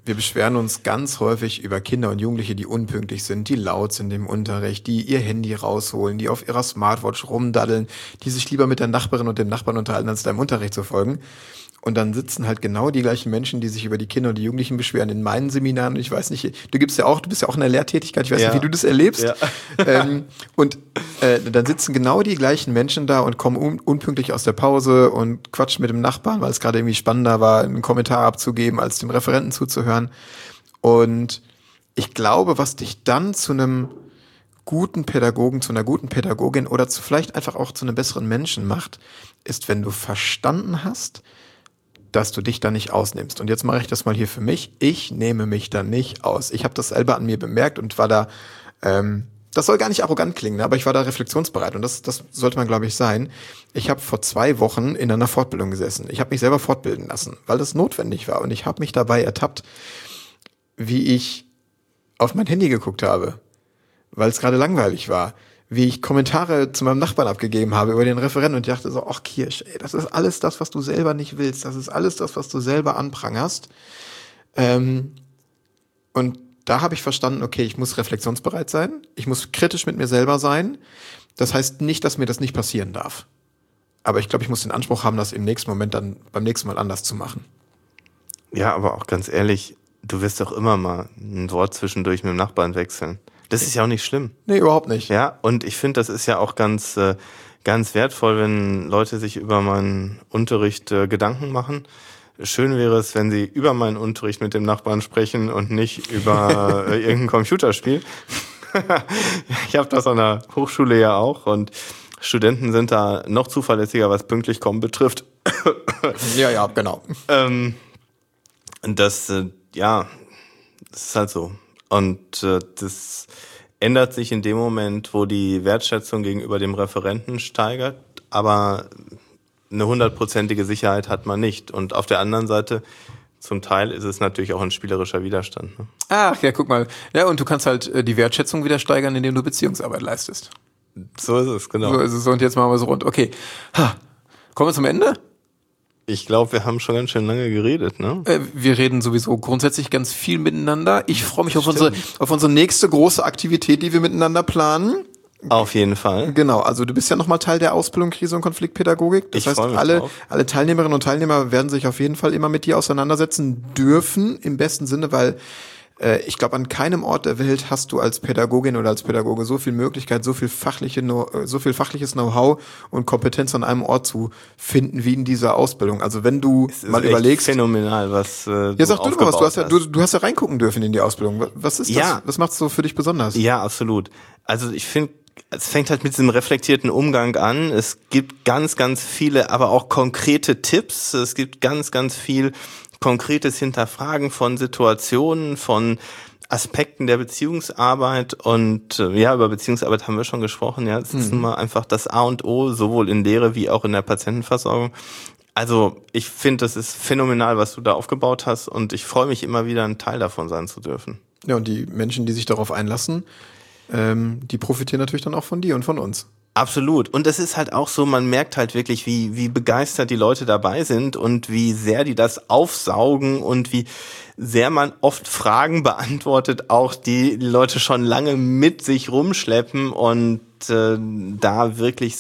Wir beschweren uns ganz häufig über Kinder und Jugendliche, die unpünktlich sind, die laut sind im Unterricht, die ihr Handy rausholen, die auf ihrer Smartwatch rumdaddeln, die sich lieber mit der Nachbarin und dem Nachbarn unterhalten, als deinem Unterricht zu folgen. Und dann sitzen halt genau die gleichen Menschen, die sich über die Kinder und die Jugendlichen beschweren in meinen Seminaren. Ich weiß nicht, du gibst ja auch, du bist ja auch in der Lehrtätigkeit, ich weiß ja. nicht, wie du das erlebst. Ja. Ähm, und äh, dann sitzen genau die gleichen Menschen da und kommen un- unpünktlich aus der Pause und quatschen mit dem Nachbarn, weil es gerade irgendwie spannender war, einen Kommentar abzugeben, als dem Referenten zuzuhören. Und ich glaube, was dich dann zu einem guten Pädagogen, zu einer guten Pädagogin oder zu vielleicht einfach auch zu einem besseren Menschen macht, ist, wenn du verstanden hast, dass du dich da nicht ausnimmst. Und jetzt mache ich das mal hier für mich. Ich nehme mich da nicht aus. Ich habe das selber an mir bemerkt und war da, ähm, das soll gar nicht arrogant klingen, aber ich war da reflexionsbereit und das, das sollte man, glaube ich, sein. Ich habe vor zwei Wochen in einer Fortbildung gesessen. Ich habe mich selber fortbilden lassen, weil das notwendig war. Und ich habe mich dabei ertappt, wie ich auf mein Handy geguckt habe, weil es gerade langweilig war. Wie ich Kommentare zu meinem Nachbarn abgegeben habe über den Referenten und dachte so, ach Kirsch, ey, das ist alles das, was du selber nicht willst. Das ist alles das, was du selber anprangerst. Ähm, und da habe ich verstanden, okay, ich muss reflexionsbereit sein. Ich muss kritisch mit mir selber sein. Das heißt nicht, dass mir das nicht passieren darf. Aber ich glaube, ich muss den Anspruch haben, das im nächsten Moment dann beim nächsten Mal anders zu machen. Ja, aber auch ganz ehrlich, du wirst doch immer mal ein Wort zwischendurch mit dem Nachbarn wechseln. Das ist ja auch nicht schlimm. Nee, überhaupt nicht. Ja, und ich finde, das ist ja auch ganz, äh, ganz wertvoll, wenn Leute sich über meinen Unterricht äh, Gedanken machen. Schön wäre es, wenn sie über meinen Unterricht mit dem Nachbarn sprechen und nicht über äh, irgendein Computerspiel. Ich habe das an der Hochschule ja auch und Studenten sind da noch zuverlässiger, was pünktlich kommen betrifft. Ja, ja, genau. Ähm, das, äh, ja, das ist halt so. Und äh, das ändert sich in dem Moment, wo die Wertschätzung gegenüber dem Referenten steigert, aber eine hundertprozentige Sicherheit hat man nicht. Und auf der anderen Seite, zum Teil ist es natürlich auch ein spielerischer Widerstand. Ne? Ach ja, guck mal. Ja, und du kannst halt äh, die Wertschätzung wieder steigern, indem du Beziehungsarbeit leistest. So ist es, genau. So ist es. Und jetzt machen wir so rund. Okay, ha. Kommen wir zum Ende? Ich glaube, wir haben schon ganz schön lange geredet, ne? Äh, wir reden sowieso grundsätzlich ganz viel miteinander. Ich freue mich auf unsere, auf unsere nächste große Aktivität, die wir miteinander planen. Auf jeden Fall. Genau, also du bist ja nochmal Teil der Ausbildung Krise- und Konfliktpädagogik. Das Ich heißt, freu mich alle, drauf. alle Teilnehmerinnen und Teilnehmer werden sich auf jeden Fall immer mit dir auseinandersetzen dürfen, im besten Sinne, weil äh, ich glaube, an keinem Ort der Welt hast du als Pädagogin oder als Pädagoge so viel Möglichkeit, so viel fachliche, Know- so viel fachliches Know-how und Kompetenz an einem Ort zu finden wie in dieser Ausbildung. Also wenn du Es ist mal echt überlegst, phänomenal, was äh, ja, sag du doch mal was, du hast ja, aufgebaut du, du hast ja reingucken dürfen in die Ausbildung. Was ist das? Ja. Was macht's so für dich besonders? Ja, absolut. Also ich finde, es fängt halt mit diesem reflektierten Umgang an. Es gibt ganz, ganz viele, aber auch konkrete Tipps. Es gibt ganz, ganz viel konkretes Hinterfragen von Situationen, von Aspekten der Beziehungsarbeit. Und äh, ja, über Beziehungsarbeit haben wir schon gesprochen. Ja, es ist nun mal einfach das A und O, sowohl in Lehre wie auch in der Patientenversorgung. Also ich finde, das ist phänomenal, was du da aufgebaut hast. Und ich freue mich immer wieder, ein Teil davon sein zu dürfen. Ja, und die Menschen, die sich darauf einlassen, ähm, die profitieren natürlich dann auch von dir und von uns. Absolut. Und es ist halt auch so, man merkt halt wirklich, wie, wie begeistert die Leute dabei sind und wie sehr die das aufsaugen und wie sehr man oft Fragen beantwortet, auch die die Leute schon lange mit sich rumschleppen und äh, da wirklich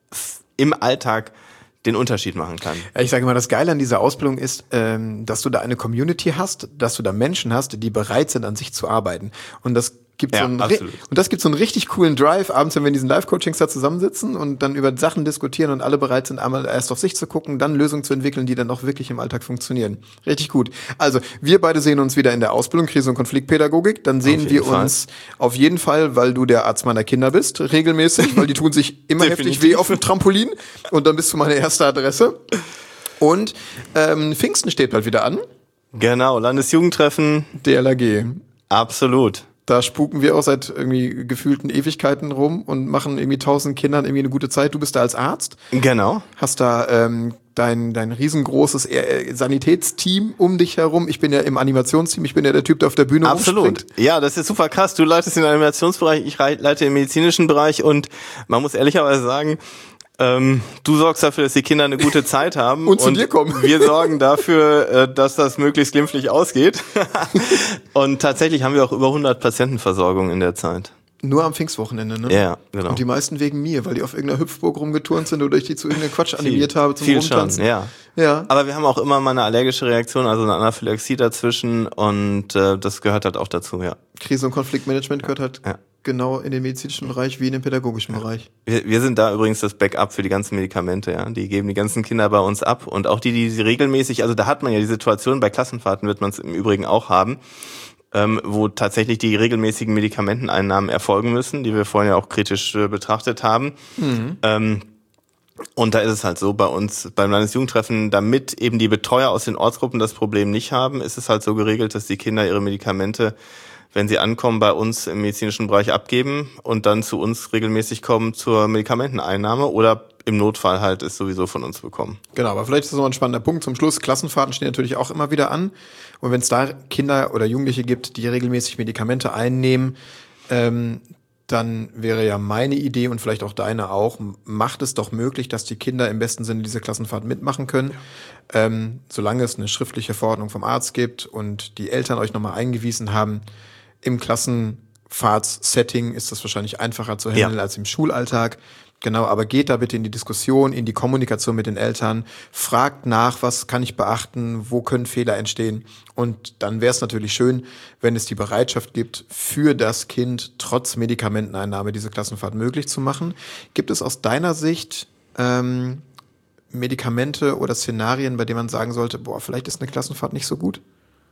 im Alltag den Unterschied machen kann. Ja, ich sage mal, das Geile an dieser Ausbildung ist, ähm, dass du da eine Community hast, dass du da Menschen hast, die bereit sind, an sich zu arbeiten. Und das gibt Ja, so einen, absolut. und das gibt so einen richtig coolen Drive, abends, wenn wir in diesen Live-Coachings da zusammensitzen und dann über Sachen diskutieren und alle bereit sind, einmal erst auf sich zu gucken, dann Lösungen zu entwickeln, die dann auch wirklich im Alltag funktionieren. Richtig gut. Also, wir beide sehen uns wieder in der Ausbildung Krise- und Konfliktpädagogik. Dann sehen Auf wir jeden Fall. uns auf jeden Fall, weil du der Arzt meiner Kinder bist, regelmäßig, weil die tun sich immer heftig Definitiv. weh auf dem Trampolin und dann bist du meine erste Adresse. Und ähm, Pfingsten steht bald wieder an, Genau, Landesjugendtreffen, D L R G. absolut. Da spuken wir auch seit irgendwie gefühlten Ewigkeiten rum und machen irgendwie tausend Kindern irgendwie eine gute Zeit. Du bist da als Arzt, Genau. hast da ähm, dein dein riesengroßes äh, Sanitätsteam um dich herum. Ich bin ja im Animationsteam, ich bin ja der Typ, der auf der Bühne Absolut. rumspringt. Ja, das ist super krass. Du leitest den Animationsbereich, ich rei- leite den medizinischen Bereich und man muss ehrlicherweise sagen, Ähm, du sorgst dafür, dass die Kinder eine gute Zeit haben. und zu und dir kommen. Wir sorgen dafür, äh, dass das möglichst glimpflich ausgeht. Und tatsächlich haben wir auch über hundert Patientenversorgungen in der Zeit. Nur am Pfingstwochenende, ne? Ja, genau. Und die meisten wegen mir, weil die auf irgendeiner Hüpfburg rumgeturnt sind oder ich die zu irgendeinem Quatsch animiert habe zum viel Rumtanzen. Schon, ja. ja. Aber wir haben auch immer mal eine allergische Reaktion, also eine Anaphylaxie dazwischen und äh, das gehört halt auch dazu, ja. Krise- und Konfliktmanagement gehört halt ja. genau in den medizinischen Bereich wie in den pädagogischen ja. Bereich. Wir, wir sind da übrigens das Backup für die ganzen Medikamente, ja. Die geben die ganzen Kinder bei uns ab und auch die, die sie regelmäßig, also da hat man ja die Situation, bei Klassenfahrten wird man es im Übrigen auch haben, Ähm, wo tatsächlich die regelmäßigen Medikamenteneinnahmen erfolgen müssen, die wir vorhin ja auch kritisch äh, betrachtet haben. Mhm. Ähm, und da ist es halt so, bei uns beim Landesjugendtreffen, damit eben die Betreuer aus den Ortsgruppen das Problem nicht haben, ist es halt so geregelt, dass die Kinder ihre Medikamente, wenn sie ankommen, bei uns im medizinischen Bereich abgeben und dann zu uns regelmäßig kommen zur Medikamenteneinnahme oder im Notfall halt es sowieso von uns bekommen. Genau, aber vielleicht ist das noch ein spannender Punkt zum Schluss. Klassenfahrten stehen natürlich auch immer wieder an. Und wenn es da Kinder oder Jugendliche gibt, die regelmäßig Medikamente einnehmen, ähm, dann wäre ja meine Idee und vielleicht auch deine auch, macht es doch möglich, dass die Kinder im besten Sinne diese Klassenfahrt mitmachen können, ja. ähm, solange es eine schriftliche Verordnung vom Arzt gibt und die Eltern euch nochmal eingewiesen haben. Im Klassenfahrtssetting ist das wahrscheinlich einfacher zu handeln ja. als im Schulalltag. Genau, aber geht da bitte in die Diskussion, in die Kommunikation mit den Eltern, fragt nach, was kann ich beachten, wo können Fehler entstehen. Und dann wäre es natürlich schön, wenn es die Bereitschaft gibt, für das Kind trotz Medikamenteneinnahme diese Klassenfahrt möglich zu machen. Gibt es aus deiner Sicht ähm, Medikamente oder Szenarien, bei denen man sagen sollte, boah, vielleicht ist eine Klassenfahrt nicht so gut?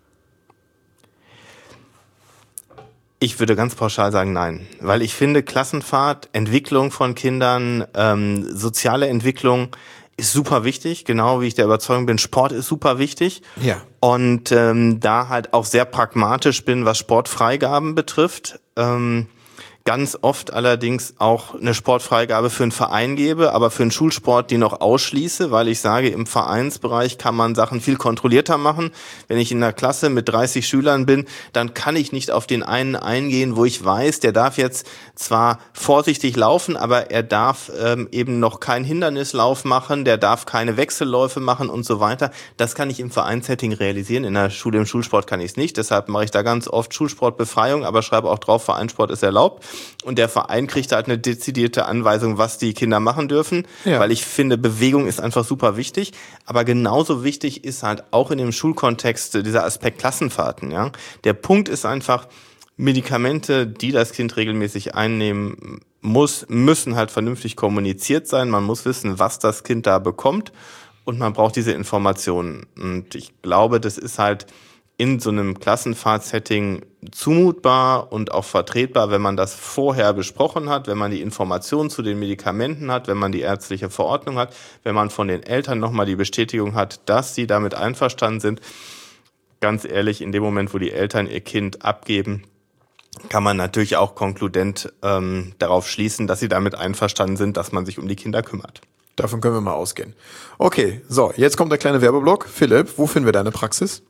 Ich würde ganz pauschal sagen, nein. Weil ich finde, Klassenfahrt, Entwicklung von Kindern, ähm, soziale Entwicklung ist super wichtig. Genau wie ich der Überzeugung bin, Sport ist super wichtig. Ja. Und ähm, da halt auch sehr pragmatisch bin, was Sportfreigaben betrifft. Ähm, ganz oft allerdings auch eine Sportfreigabe für einen Verein gebe, aber für einen Schulsport die noch ausschließe, weil ich sage, im Vereinsbereich kann man Sachen viel kontrollierter machen. Wenn ich in einer Klasse mit dreißig Schülern bin, dann kann ich nicht auf den einen eingehen, wo ich weiß, der darf jetzt zwar vorsichtig laufen, aber er darf ähm, eben noch keinen Hindernislauf machen, der darf keine Wechselläufe machen und so weiter. Das kann ich im Vereinssetting realisieren. In der Schule, im Schulsport kann ich es nicht. Deshalb mache ich da ganz oft Schulsportbefreiung, aber schreibe auch drauf, Vereinssport ist erlaubt. Und der Verein kriegt halt eine dezidierte Anweisung, was die Kinder machen dürfen, ja. weil ich finde, Bewegung ist einfach super wichtig. Aber genauso wichtig ist halt auch in dem Schulkontext dieser Aspekt Klassenfahrten. Ja, der Punkt ist einfach, Medikamente, die das Kind regelmäßig einnehmen muss, müssen halt vernünftig kommuniziert sein. Man muss wissen, was das Kind da bekommt und man braucht diese Informationen. Und ich glaube, das ist halt in so einem Klassenfahrtsetting zumutbar und auch vertretbar, wenn man das vorher besprochen hat, wenn man die Informationen zu den Medikamenten hat, wenn man die ärztliche Verordnung hat, wenn man von den Eltern nochmal die Bestätigung hat, dass sie damit einverstanden sind. Ganz ehrlich, in dem Moment, wo die Eltern ihr Kind abgeben, kann man natürlich auch konkludent ähm, darauf schließen, dass sie damit einverstanden sind, dass man sich um die Kinder kümmert. Davon können wir mal ausgehen. Okay, so, jetzt kommt der kleine Werbeblock. Philipp, wo finden wir deine Praxis?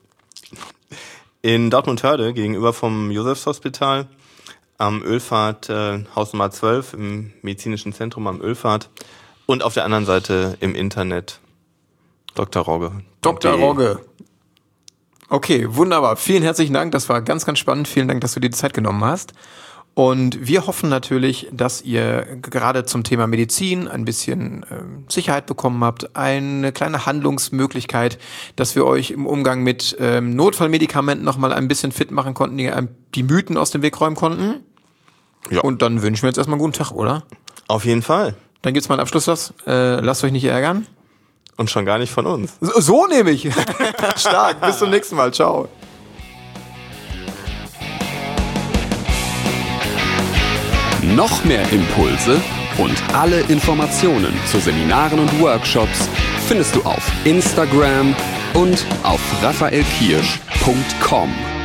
In Dortmund-Hörde, gegenüber vom Josefshospital, am Ölpfad, äh, Haus Nummer zwölf, im medizinischen Zentrum am Ölpfad und auf der anderen Seite im Internet Doktor Rogge. Doktor Rogge. Okay, wunderbar. Vielen herzlichen Dank. Das war ganz, ganz spannend. Vielen Dank, dass du dir die Zeit genommen hast. Und wir hoffen natürlich, dass ihr gerade zum Thema Medizin ein bisschen äh, Sicherheit bekommen habt, eine kleine Handlungsmöglichkeit, dass wir euch im Umgang mit ähm, Notfallmedikamenten nochmal ein bisschen fit machen konnten, die, die Mythen aus dem Weg räumen konnten. Ja. Und dann wünschen wir jetzt erstmal einen guten Tag, oder? Auf jeden Fall. Dann gibt's mal einen Abschlusssatz. Äh, lasst euch nicht ärgern. Und schon gar nicht von uns. So, so nehme ich. Stark. Bis zum nächsten Mal. Ciao. Noch mehr Impulse und alle Informationen zu Seminaren und Workshops findest du auf Instagram und auf raphaelkirsch punkt com.